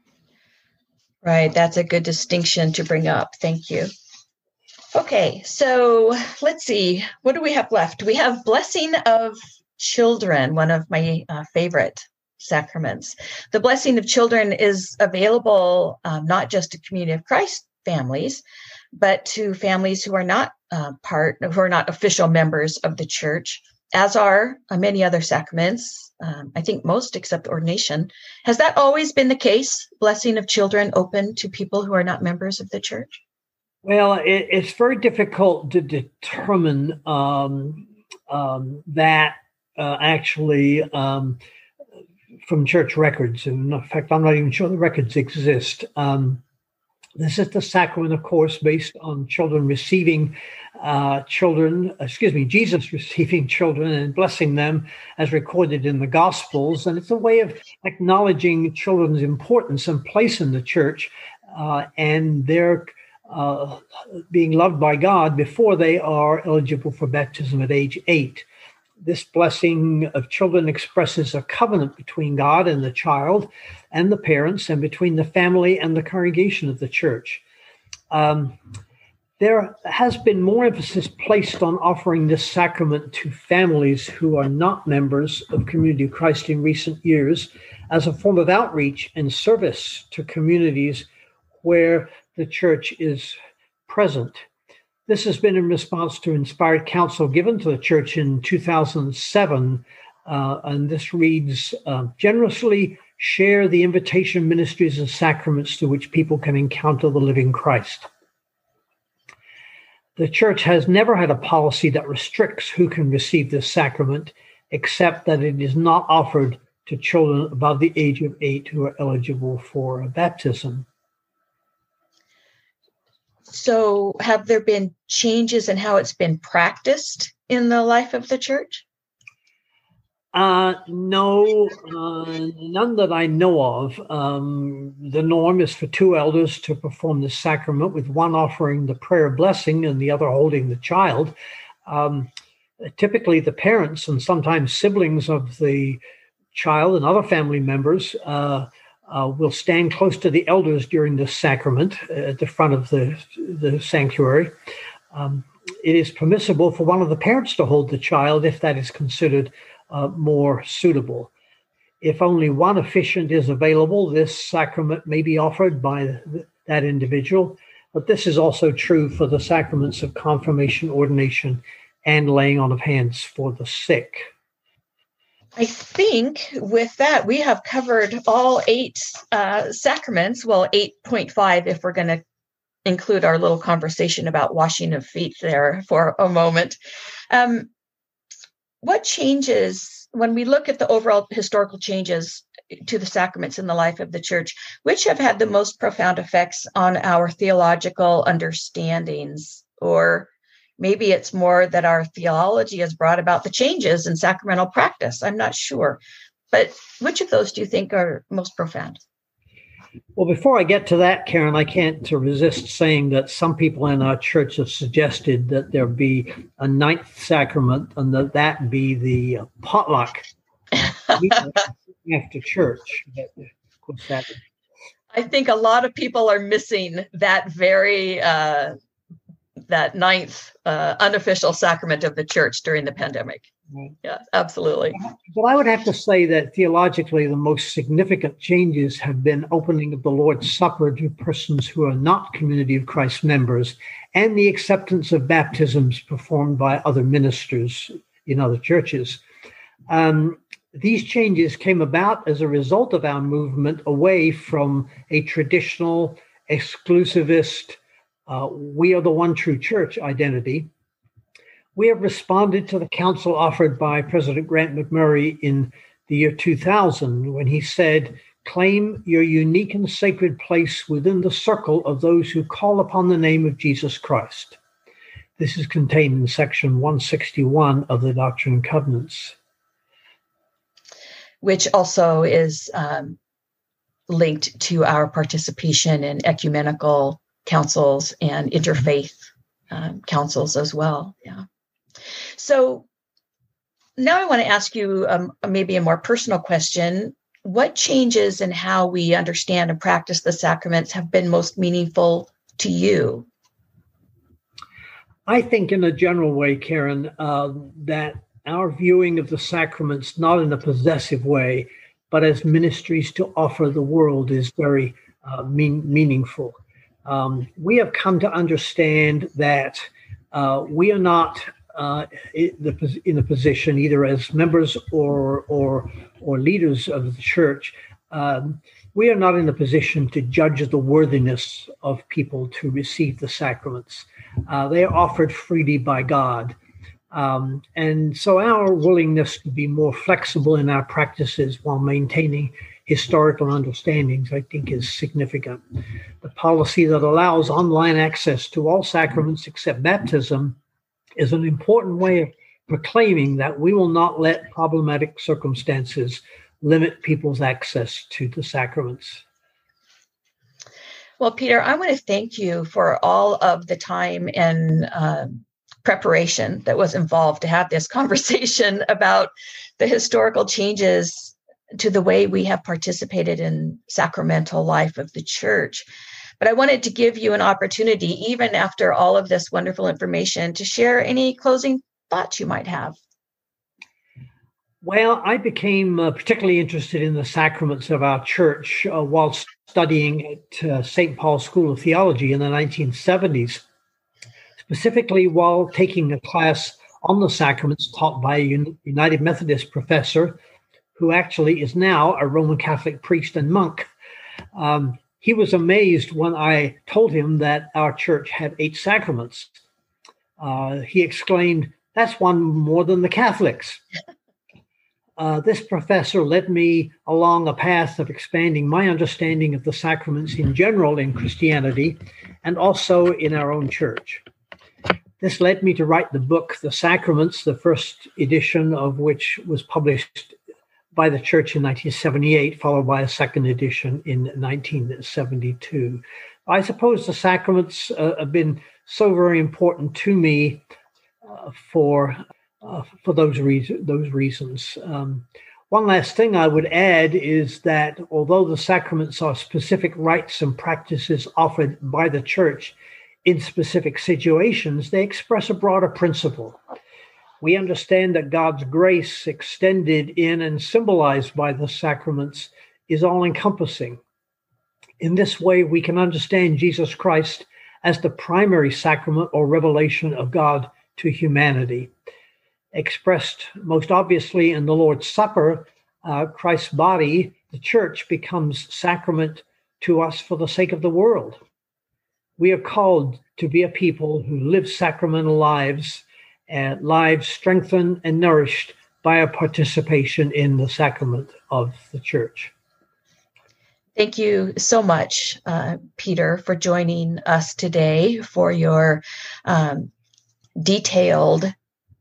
Right, that's a good distinction to bring up. Thank you. Okay, so let's see. What do we have left? We have blessing of children, one of my uh, favorite sacraments. The blessing of children is available um, not just to Community of Christ families, but to families who are not uh, part, who are not official members of the church, as are uh, many other sacraments, um, I think most except ordination. Has that always been the case, blessing of children open to people who are not members of the church? Well, it, it's very difficult to determine um, um, that uh, actually um, from church records. And in fact, I'm not even sure the records exist. Um, this is the sacrament, of course, based on children receiving uh, children, excuse me, Jesus receiving children and blessing them as recorded in the Gospels. And it's a way of acknowledging children's importance and place in the church uh, and their uh, being loved by God before they are eligible for baptism at age eight. This blessing of children expresses a covenant between God and the child and the parents, and between the family and the congregation of the church. Um, there has been more emphasis placed on offering this sacrament to families who are not members of Community of Christ in recent years as a form of outreach and service to communities where the church is present. This has been in response to inspired counsel given to the church in two thousand seven, uh, and this reads, uh, generously share the invitation, ministries, and sacraments through which people can encounter the living Christ. The church has never had a policy that restricts who can receive this sacrament, except that it is not offered to children above the age of eight who are eligible for baptism. So have there been changes in how it's been practiced in the life of the church? Uh, no, uh, none that I know of. Um, the norm is for two elders to perform the sacrament, with one offering the prayer blessing and the other holding the child. Um, typically, the parents and sometimes siblings of the child and other family members uh, Uh, will stand close to the elders during the sacrament uh, at the front of the, the sanctuary. Um, it is permissible for one of the parents to hold the child if that is considered uh, more suitable. If only one officiant is available, this sacrament may be offered by th- that individual, but this is also true for the sacraments of confirmation, ordination, and laying on of hands for the sick. I think with that, we have covered all eight uh, sacraments. Well, eight point five, if we're going to include our little conversation about washing of feet there for a moment. Um, what changes, when we look at the overall historical changes to the sacraments in the life of the church, which have had the most profound effects on our theological understandings? Or maybe it's more that our theology has brought about the changes in sacramental practice. I'm not sure. But which of those do you think are most profound? Well, before I get to that, Karen, I can't resist saying that some people in our church have suggested that there be a ninth sacrament and that that be the potluck after church. Of course, that I think a lot of people are missing that very uh, that ninth uh, unofficial sacrament of the church during the pandemic. Right. Yeah, absolutely. But I would have to say that theologically, the most significant changes have been opening of the Lord's Supper to persons who are not Community of Christ members, and the acceptance of baptisms performed by other ministers in other churches. Um, these changes came about as a result of our movement away from a traditional exclusivist Uh, we are the one true church identity. We have responded to the counsel offered by President Grant McMurray in the year two thousand, when he said, claim your unique and sacred place within the circle of those who call upon the name of Jesus Christ. This is contained in section one sixty-one of the Doctrine and Covenants. Which also is um, linked to our participation in ecumenical councils and interfaith um, councils as well. Yeah. So now I want to ask you um, maybe a more personal question. What changes in how we understand and practice the sacraments have been most meaningful to you? I think in a general way, Karen, uh, that our viewing of the sacraments, not in a possessive way, but as ministries to offer the world, is very uh, mean, meaningful. Um, we have come to understand that uh, we are not uh, in, the, in a position, either as members or or or leaders of the church, um, we are not in a position to judge the worthiness of people to receive the sacraments. Uh, they are offered freely by God. Um, and so our willingness to be more flexible in our practices while maintaining historical understandings, I think, is significant. The policy that allows online access to all sacraments except baptism is an important way of proclaiming that we will not let problematic circumstances limit people's access to the sacraments. Well, Peter, I want to thank you for all of the time and uh, preparation that was involved to have this conversation about the historical changes to the way we have participated in sacramental life of the church. But I wanted to give you an opportunity, even after all of this wonderful information, to share any closing thoughts you might have. Well, I became uh, particularly interested in the sacraments of our church uh, while studying at uh, Saint Paul's School of Theology in the nineteen seventies, specifically while taking a class on the sacraments taught by a United Methodist professor who actually is now a Roman Catholic priest and monk. Um, he was amazed when I told him that our church had eight sacraments. Uh, he exclaimed, "That's one more than the Catholics." Uh, this professor led me along a path of expanding my understanding of the sacraments in general in Christianity and also in our own church. This led me to write the book, The Sacraments, the first edition of which was published by the church in nineteen seventy-eight, followed by a second edition in nineteen seventy-two. I suppose the sacraments uh, have been so very important to me uh, for Uh, for those reasons. Those reasons. Um, one last thing I would add is that although the sacraments are specific rites and practices offered by the church in specific situations, they express a broader principle. We understand that God's grace extended in and symbolized by the sacraments is all-encompassing. In this way, we can understand Jesus Christ as the primary sacrament or revelation of God to humanity. Expressed most obviously in the Lord's Supper, uh, Christ's body, the church, becomes sacrament to us for the sake of the world. We are called to be a people who live sacramental lives, and lives strengthened and nourished by our participation in the sacrament of the church. Thank you so much, uh, Peter, for joining us today for your um, detailed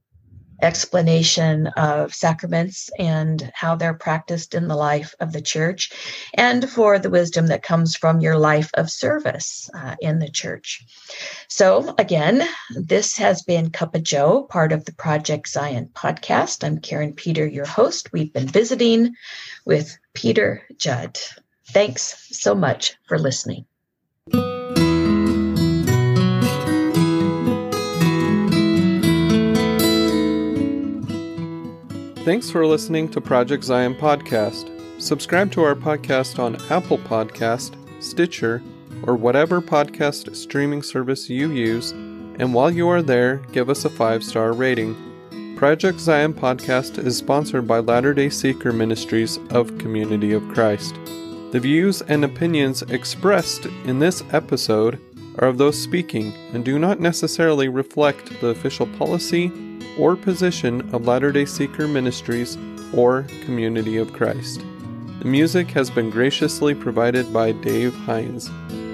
explanation of sacraments and how they're practiced in the life of the church, and for the wisdom that comes from your life of service uh, in the church. So again, this has been Cup of Joe, part of the Project Zion podcast. I'm Karen Peter, your host. We've been visiting with Peter Judd. Thanks so much for listening. Thanks for listening to Project Zion Podcast. Subscribe to our podcast on Apple Podcast, Stitcher, or whatever podcast streaming service you use, and while you are there, give us a five-star rating. Project Zion Podcast is sponsored by Latter-day Seeker Ministries of Community of Christ. The views and opinions expressed in this episode are of those speaking and do not necessarily reflect the official policy or position of Latter-day Seeker Ministries or Community of Christ. The music has been graciously provided by Dave Hines.